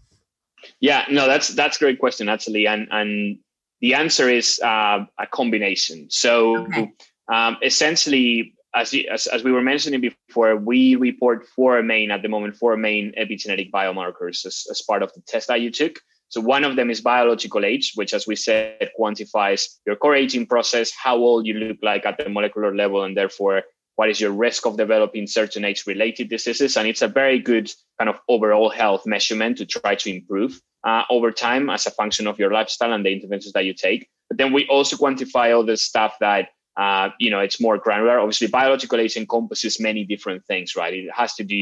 Yeah, no, that's that's a great question, actually. And, and the answer is uh, a combination. So okay. Um, essentially, as, you, as as we were mentioning before, we report four main, at the moment, four main epigenetic biomarkers as, as part of the test that you took. So one of them is biological age, which, as we said, quantifies your core aging process, how old you look like at the molecular level, and therefore, what is your risk of developing certain age-related diseases. And it's a very good kind of overall health measurement to try to improve uh, over time as a function of your lifestyle and the interventions that you take. But then we also quantify all the stuff that Uh, you know, it's more granular. Obviously, biological age encompasses many different things, right? It has to do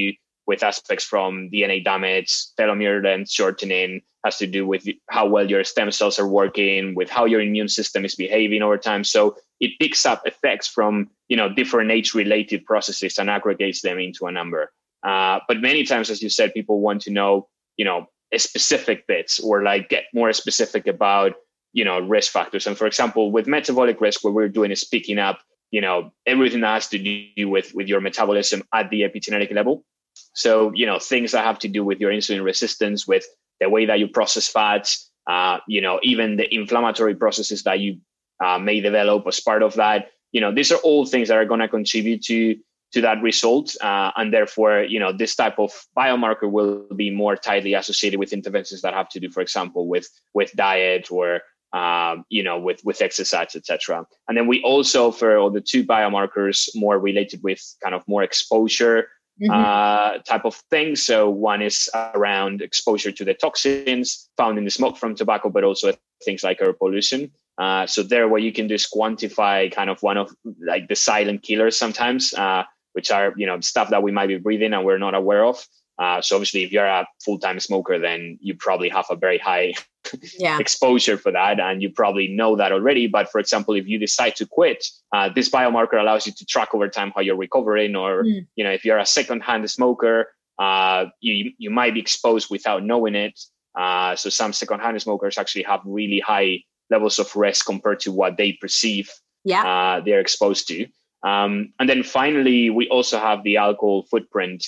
with aspects from D N A damage, telomere length shortening, has to do with how well your stem cells are working, with how your immune system is behaving over time. So it picks up effects from, you know, different age-related processes and aggregates them into a number. Uh, but many times, as you said, people want to know, you know, specific bits or like get more specific about, you know, risk factors. And for example, with metabolic risk, what we're doing is picking up, you know, everything that has to do with, with your metabolism at the epigenetic level. So, you know, things that have to do with your insulin resistance, with the way that you process fats, uh, you know, even the inflammatory processes that you uh, may develop as part of that. You know, these are all things that are going to contribute to to that result. Uh, and therefore, you know, this type of biomarker will be more tightly associated with interventions that have to do, for example, with with diet or, um, you know, with, with exercise, et cetera. And then we also, for the two biomarkers more related with kind of more exposure mm-hmm. uh, type of things. So one is around exposure to the toxins found in the smoke from tobacco, but also things like air pollution. Uh, so there, what you can do is quantify kind of one of like the silent killers sometimes, uh, which are, you know, stuff that we might be breathing and we're not aware of. Uh, so obviously, if you're a full-time smoker, then you probably have a very high yeah. exposure for that, and you probably know that already. But for example, if you decide to quit, uh, this biomarker allows you to track over time how you're recovering. Or mm. you know, if you're a second-hand smoker, uh, you you might be exposed without knowing it. Uh, so some second-hand smokers actually have really high levels of risk compared to what they perceive yeah. uh, they're exposed to. Um, and then finally, we also have the alcohol footprint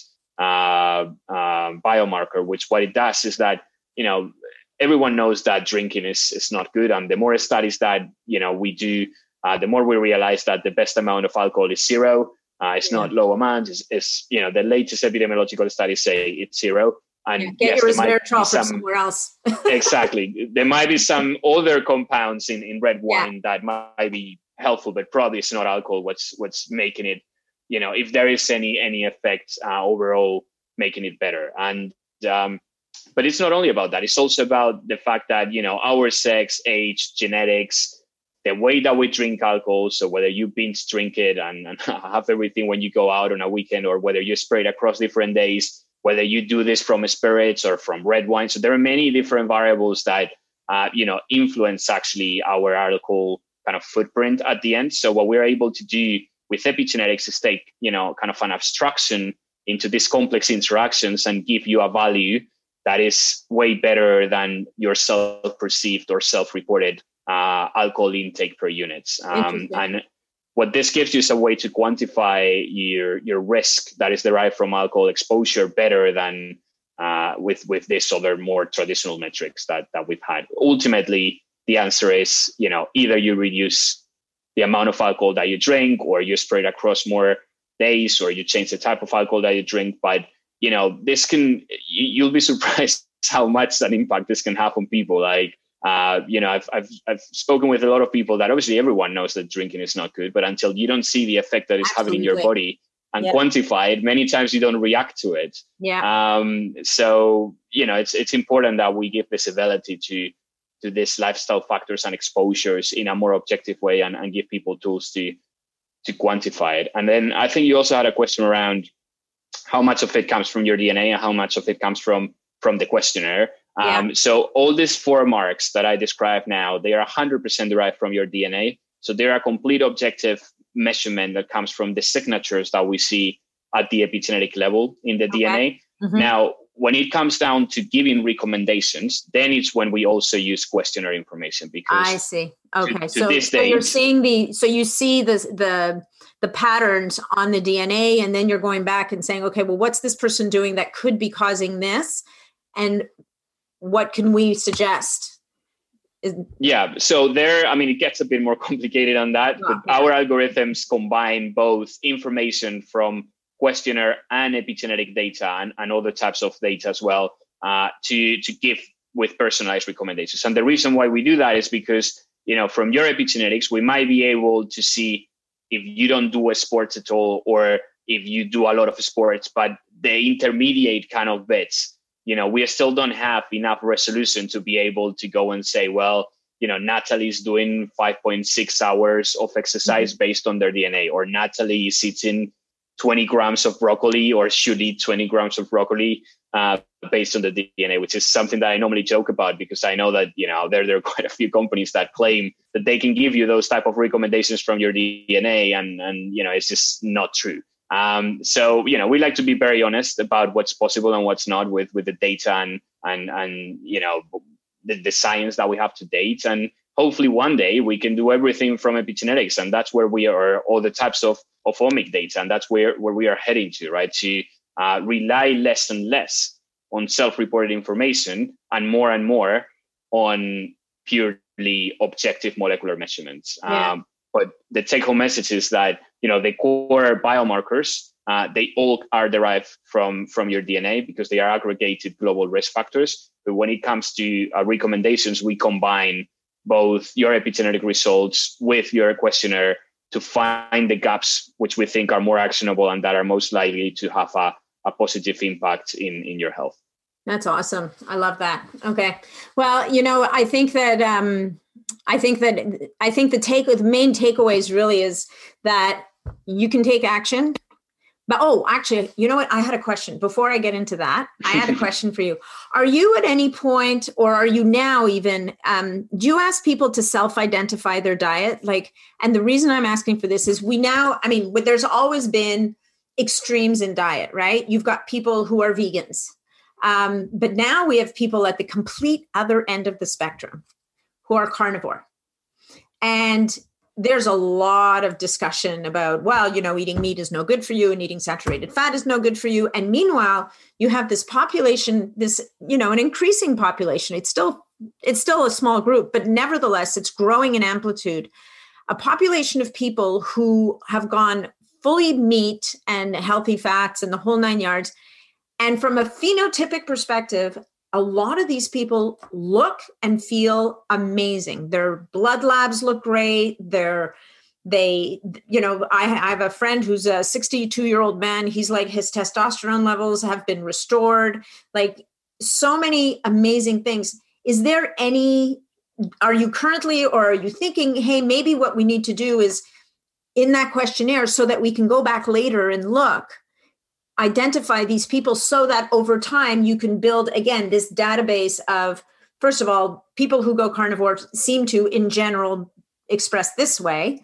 uh, uh, biomarker, which what it does is that, you know, everyone knows that drinking is, is not good. And the more studies that, you know, we do, uh, the more we realize that the best amount of alcohol is zero. Uh, it's yeah. not low amount. It's, it's, you know, the latest epidemiological studies say it's zero. And yeah, get yes, your resveratrol from somewhere else. Exactly. There might be some other compounds in, in red wine yeah. that might be helpful, but probably it's not alcohol what's what's making it, you know, if there is any any effect uh, overall, making it better. And um but it's not only about that. It's also about the fact that, you know, our sex, age, genetics, the way that we drink alcohol. So whether you binge drink it and, and have everything when you go out on a weekend, or whether you spread across different days, whether you do this from spirits or from red wine. So there are many different variables that uh, you know, influence actually our alcohol kind of footprint at the end. So what we're able to do with epigenetics is take, you know, kind of an abstraction into these complex interactions and give you a value that is way better than your self-perceived or self-reported uh, alcohol intake per unit. Um, and what this gives you is a way to quantify your your risk that is derived from alcohol exposure better than uh, with with this other more traditional metrics that that we've had. Ultimately, the answer is, you know, either you reduce the amount of alcohol that you drink, or you spread across more days, or you change the type of alcohol that you drink. But, you know, this can, you'll be surprised how much that impact this can have on people. Like, uh, you know, I've, I've, I've spoken with a lot of people that obviously everyone knows that drinking is not good, but until you don't see the effect that it's Absolutely. having in your body and yeah. quantify it, many times you don't react to it. Yeah. Um, so, you know, it's, it's important that we give visibility to, to these lifestyle factors and exposures in a more objective way, and, and give people tools to to quantify it. And then I think you also had a question around how much of it comes from your D N A and how much of it comes from from the questionnaire. Yeah. Um, so all these four marks that I described now, they are one hundred percent derived from your D N A. So they're a complete objective measurement that comes from the signatures that we see at the epigenetic level in the okay. D N A. Mm-hmm. Now, when it comes down to giving recommendations, then it's when we also use questionnaire information. Because I see. Okay, to, to so, this so date, you're seeing the so you see the the the patterns on the D N A, and then you're going back and saying, okay, well, what's this person doing that could be causing this, and what can we suggest? Is, yeah, so there, I mean, it gets a bit more complicated on that. Oh, but yeah. Our algorithms combine both information from questionnaire and epigenetic data and, and other types of data as well uh, to, to give with personalized recommendations. And the reason why we do that is because, you know, from your epigenetics, we might be able to see if you don't do a sports at all, or if you do a lot of sports, but the intermediate kind of bits, you know, we still don't have enough resolution to be able to go and say, well, you know, Natalie's doing five point six hours of exercise mm-hmm. based on their D N A, or Natalie is eating twenty grams of broccoli or should eat twenty grams of broccoli uh, based on the D N A, which is something that I normally joke about because I know that, you know, there, there are quite a few companies that claim that they can give you those type of recommendations from your D N A, and, and you know, it's just not true. Um, so, you know, we like to be very honest about what's possible and what's not with, with the data and, and, and, you know, the, the science that we have to date. And hopefully one day we can do everything from epigenetics, and that's where we are, all the types of, of omic data. And that's where, where we are heading to, right? To uh, rely less and less on self-reported information and more and more on purely objective molecular measurements. Yeah. Um, but the take-home message is that, you know, the core biomarkers, uh, they all are derived from, from your D N A because they are aggregated global risk factors. But when it comes to uh, recommendations, we combine both your epigenetic results with your questionnaire to find the gaps which we think are more actionable and that are most likely to have a, a positive impact in, in your health. That's awesome. I love that. Okay. Well, you know, I think that, um, I think that, I think the take, the main takeaways really is that you can take action. But, oh, actually, you know what? I had a question before I get into that. I had a question for you. Are you at any point, or are you now even, um, do you ask people to self-identify their diet? Like, and the reason I'm asking for this is we now, I mean, there's always been extremes in diet, right? You've got people who are vegans. Um, but now we have people at the complete other end of the spectrum who are carnivore. And there's a lot of discussion about, well, you know, eating meat is no good for you and eating saturated fat is no good for you. And meanwhile, you have this population, this, you know, an increasing population. It's still, it's still a small group, but nevertheless, it's growing in amplitude. A population of people who have gone fully meat and healthy fats and the whole nine yards. And from a phenotypic perspective, a lot of these people look and feel amazing. Their blood labs look great. They're, they, you know, I, I have a friend who's a sixty-two year old man. He's like, his testosterone levels have been restored. Like, so many amazing things. Is there any, are you currently, or are you thinking, hey, maybe what we need to do is in that questionnaire so that we can go back later and look, identify these people so that over time you can build, again, this database of, first of all, people who go carnivore seem to, in general, express this way,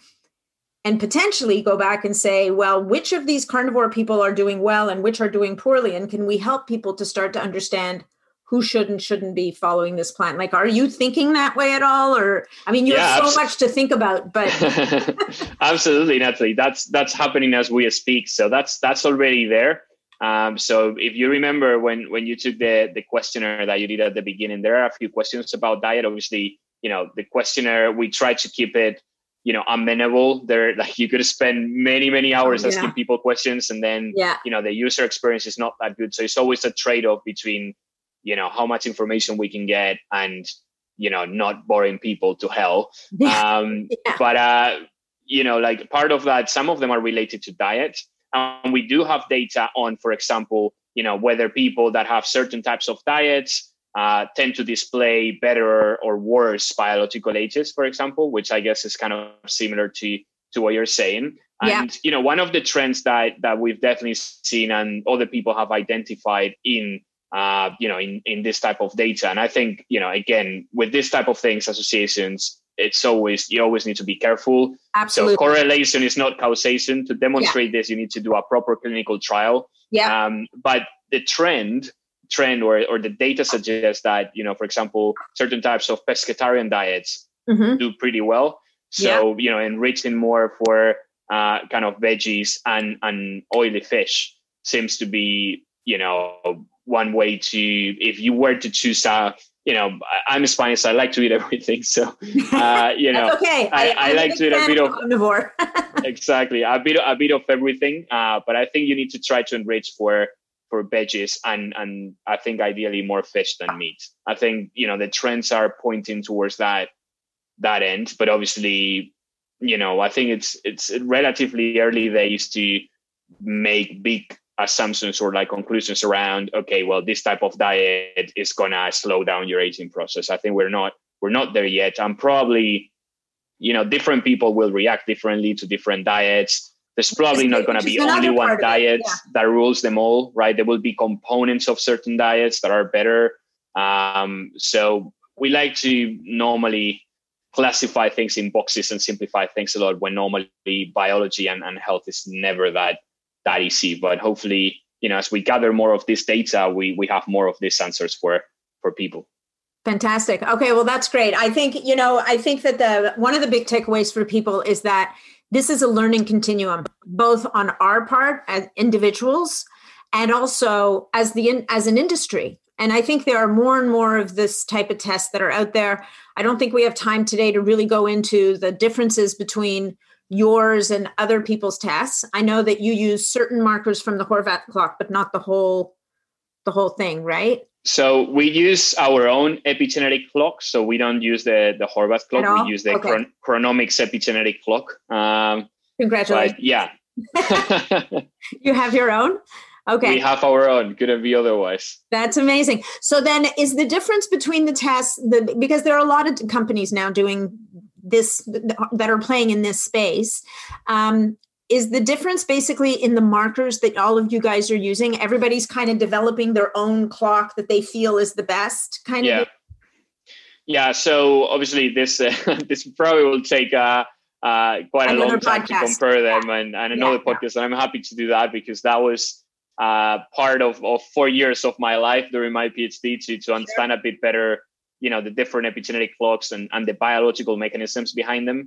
and potentially go back and say, well, which of these carnivore people are doing well and which are doing poorly? And can we help people to start to understand who should and shouldn't be following this plan? Like, are you thinking that way at all? Or, I mean, you yeah, have so abso- much to think about, but. Absolutely, Natalie. That's, that's happening as we speak. So that's, that's already there. Um, so if you remember when, when you took the, the questionnaire that you did at the beginning, there are a few questions about diet. Obviously, you know, the questionnaire, we try to keep it, you know, amenable. There, like, you could spend many, many hours oh, yeah. asking people questions, and then, yeah. you know, the user experience is not that good. So it's always a trade-off between, you know, how much information we can get and, you know, not boring people to hell. Um, yeah. But, uh, you know, like, part of that, some of them are related to diet. And we do have data on, for example, you know, whether people that have certain types of diets uh, tend to display better or worse biological ages, for example, which I guess is kind of similar to, to what you're saying. And, yeah. you know, one of the trends that, that we've definitely seen and other people have identified in, uh, you know, in, in this type of data. And I think, you know, again, with this type of things, associations, it's always, you always need to be careful. Absolutely. So correlation is not causation. To demonstrate yeah. this, you need to do a proper clinical trial. Yeah. Um, but the trend, trend or, or the data suggests that, you know, for example, certain types of pescatarian diets mm-hmm. do pretty well. So, yeah. you know, enriching more for uh, kind of veggies and, and oily fish seems to be, you know, one way to, if you were to choose a, you know, I'm Spanish, so I like to eat everything. So, uh, you know, okay. I, I, I like to eat a bit of carnivore. exactly a bit, a bit of everything. Uh, but I think you need to try to enrich for, for veggies and, and I think ideally more fish than meat. I think, you know, the trends are pointing towards that, that end, but obviously, you know, I think it's, it's relatively early days to make big assumptions or like conclusions around, okay, well, this type of diet is gonna slow down your aging process. I think we're not we're not there yet. And probably, you know, different people will react differently to different diets. there's probably not going to be only one diet yeah. that rules them all, right? There will be components of certain diets that are better. Um, so we like to normally classify things in boxes and simplify things a lot when normally biology and, and health is never that that easy. But hopefully, you know, as we gather more of this data, we we have more of these answers for for people. Fantastic. Okay, well, that's great. I think, you know, I think that the one of the big takeaways for people is that this is a learning continuum, both on our part as individuals and also as the as an industry. And I think there are more and more of this type of tests that are out there. I don't think we have time today to really go into the differences between yours and other people's tests. I know that you use certain markers from the Horvath clock, but not the whole the whole thing, right? So we use our own epigenetic clock. So we don't use the, the Horvath clock. We use the okay. Chron- Chronomics epigenetic clock. Um, Congratulations. But yeah. You have your own? Okay. We have our own. Couldn't be otherwise. That's amazing. So then is the difference between the tests, the, because there are a lot of companies now doing this that are playing in this space. Um, Is the difference basically in the markers that all of you guys are using? Everybody's kind of developing their own clock that they feel is the best kind yeah. of? Yeah. So obviously this uh, this probably will take uh, uh, quite another a long time podcast. to compare them yeah. and, and another yeah. podcast. And I'm happy to do that because that was uh, part of, of four years of my life during my PhD to, to understand sure. a bit better, you know, the different epigenetic clocks and, and the biological mechanisms behind them.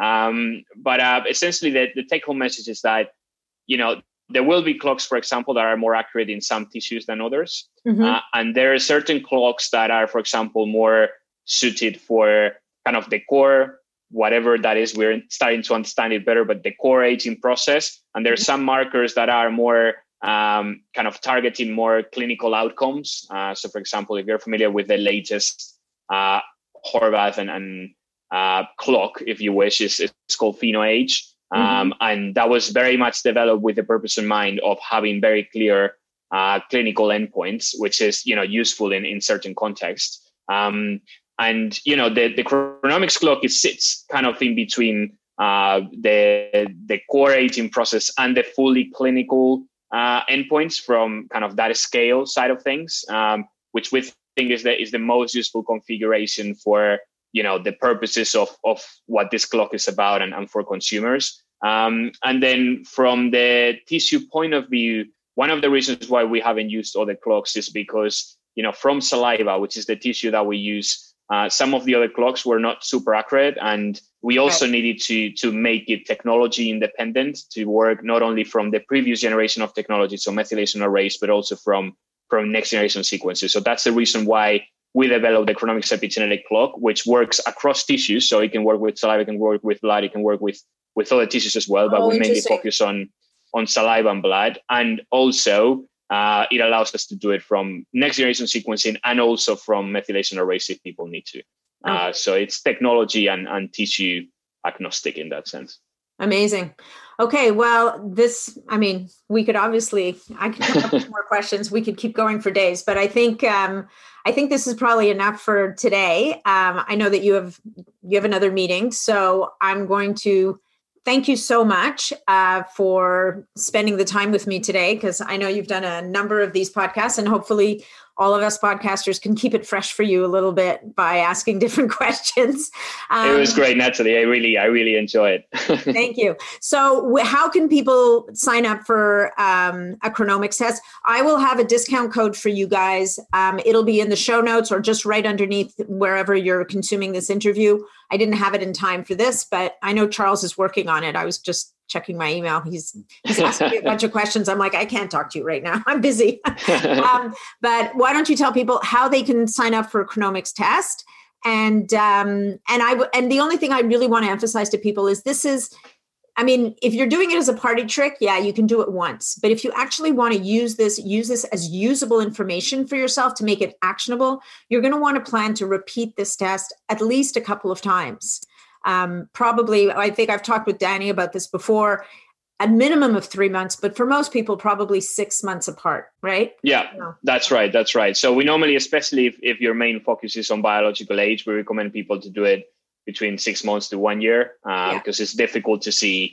Um, but uh, essentially, the, the take-home message is that, you know, there will be clocks, for example, that are more accurate in some tissues than others. Mm-hmm. Uh, and there are certain clocks that are, for example, more suited for kind of the core, whatever that is. We're starting to understand it better, but the core aging process. And there are some markers that are more um, kind of targeting more clinical outcomes. Uh, so, for example, if you're familiar with the latest uh, Horvath and, and Uh, clock, if you wish, is it's called PhenoAge, um, mm-hmm. and that was very much developed with the purpose in mind of having very clear uh, clinical endpoints, which is you know useful in, in certain contexts. Um, and you know the the Chronomics clock it sits kind of in between uh, the the core aging process and the fully clinical uh, endpoints from kind of that scale side of things, um, which we think is the is the most useful configuration for you know, the purposes of, of what this clock is about and, and for consumers. Um, and then from the tissue point of view, one of the reasons why we haven't used other clocks is because, you know, from saliva, which is the tissue that we use, uh, some of the other clocks were not super accurate. And we also right. needed to, to make it technology independent to work not only from the previous generation of technology, so methylation arrays, but also from, from next generation sequences. So that's the reason why we developed the Chronomics epigenetic clock, which works across tissues. So it can work with saliva, it can work with blood, it can work with, with other tissues as well. But oh, we mainly focus on, on saliva and blood. And also uh, it allows us to do it from next generation sequencing and also from methylation arrays if people need to. Uh, okay. So it's technology and, and tissue agnostic in that sense. Amazing. Okay, well, this, I mean, we could obviously, I could come up with more questions. We could keep going for days, but I think, um, I think this is probably enough for today. Um, I know that you have, you have another meeting, so I'm going to thank you so much uh, for spending the time with me today, because I know you've done a number of these podcasts, and hopefully all of us podcasters can keep it fresh for you a little bit by asking different questions. Um, it was great, Natalie. I really, I really enjoy it. Thank you. So how can people sign up for um, a Chronomics test? I will have a discount code for you guys. Um, it'll be in the show notes or just right underneath wherever you're consuming this interview. I didn't have it in time for this, but I know Charles is working on it. I was just checking my email. He's, he's asking me a bunch of questions. I'm like, I can't talk to you right now. I'm busy. um, but why don't you tell people how they can sign up for a Chronomics test? And, um, and I, and the only thing I really want to emphasize to people is this is, I mean, if you're doing it as a party trick, yeah, you can do it once. But if you actually want to use this, use this as usable information for yourself to make it actionable, you're going to want to plan to repeat this test at least a couple of times. Um, probably, I think I've talked with Danny about this before, a minimum of three months, but for most people, probably six months apart, right? Yeah, no. that's right. That's right. So we normally, especially if, if your main focus is on biological age, we recommend people to do it between six months to one year uh, yeah. because it's difficult to see,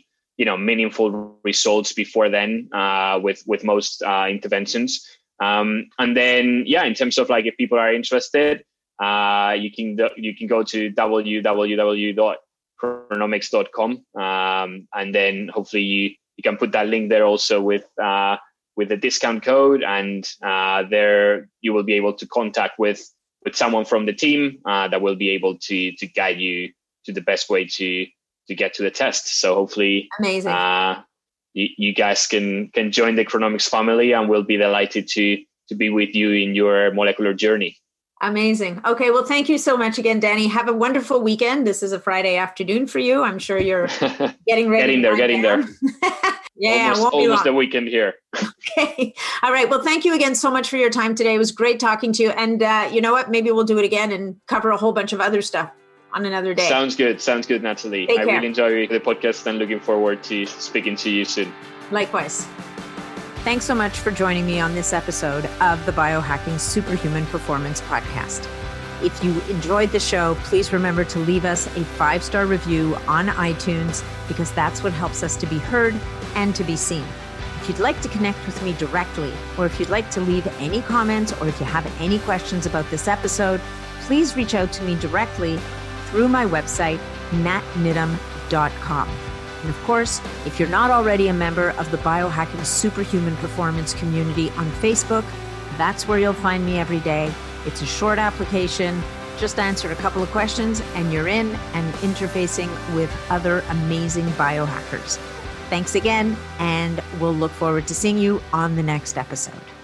you know, meaningful results before then uh, with with most uh, interventions. Um, and then, yeah, in terms of like if people are interested, uh, you can you can go to w w w dot chronomics dot com, um, and then hopefully you, you can put that link there also with uh, with the discount code, and uh, there you will be able to contact with with someone from the team uh, that will be able to to guide you to the best way to to get to the test. So hopefully, amazing. Uh, you, you guys can can join the Chronomics family, and we'll be delighted to to be with you in your molecular journey. Amazing. Okay, well, thank you so much again, Danny. Have a wonderful weekend. This is a Friday afternoon for you. I'm sure you're getting ready. getting there, getting down. there. yeah, almost, it won't be almost long. the weekend here. Okay. All right. Well, thank you again so much for your time today. It was great talking to you. And uh, you know what? Maybe we'll do it again and cover a whole bunch of other stuff on another day. Sounds good. Sounds good, Natalie. Take I care. really enjoy the podcast and looking forward to speaking to you soon. Likewise. Thanks so much for joining me on this episode of the Biohacking Superhuman Performance Podcast. If you enjoyed the show, please remember to leave us a five-star review on iTunes, because that's what helps us to be heard and to be seen. If you'd like to connect with me directly, or if you'd like to leave any comments, or if you have any questions about this episode, please reach out to me directly through my website, nat nidham dot com. And of course, if you're not already a member of the Biohacking Superhuman Performance community on Facebook, that's where you'll find me every day. It's a short application, just answer a couple of questions and you're in and interfacing with other amazing biohackers. Thanks again, and we'll look forward to seeing you on the next episode.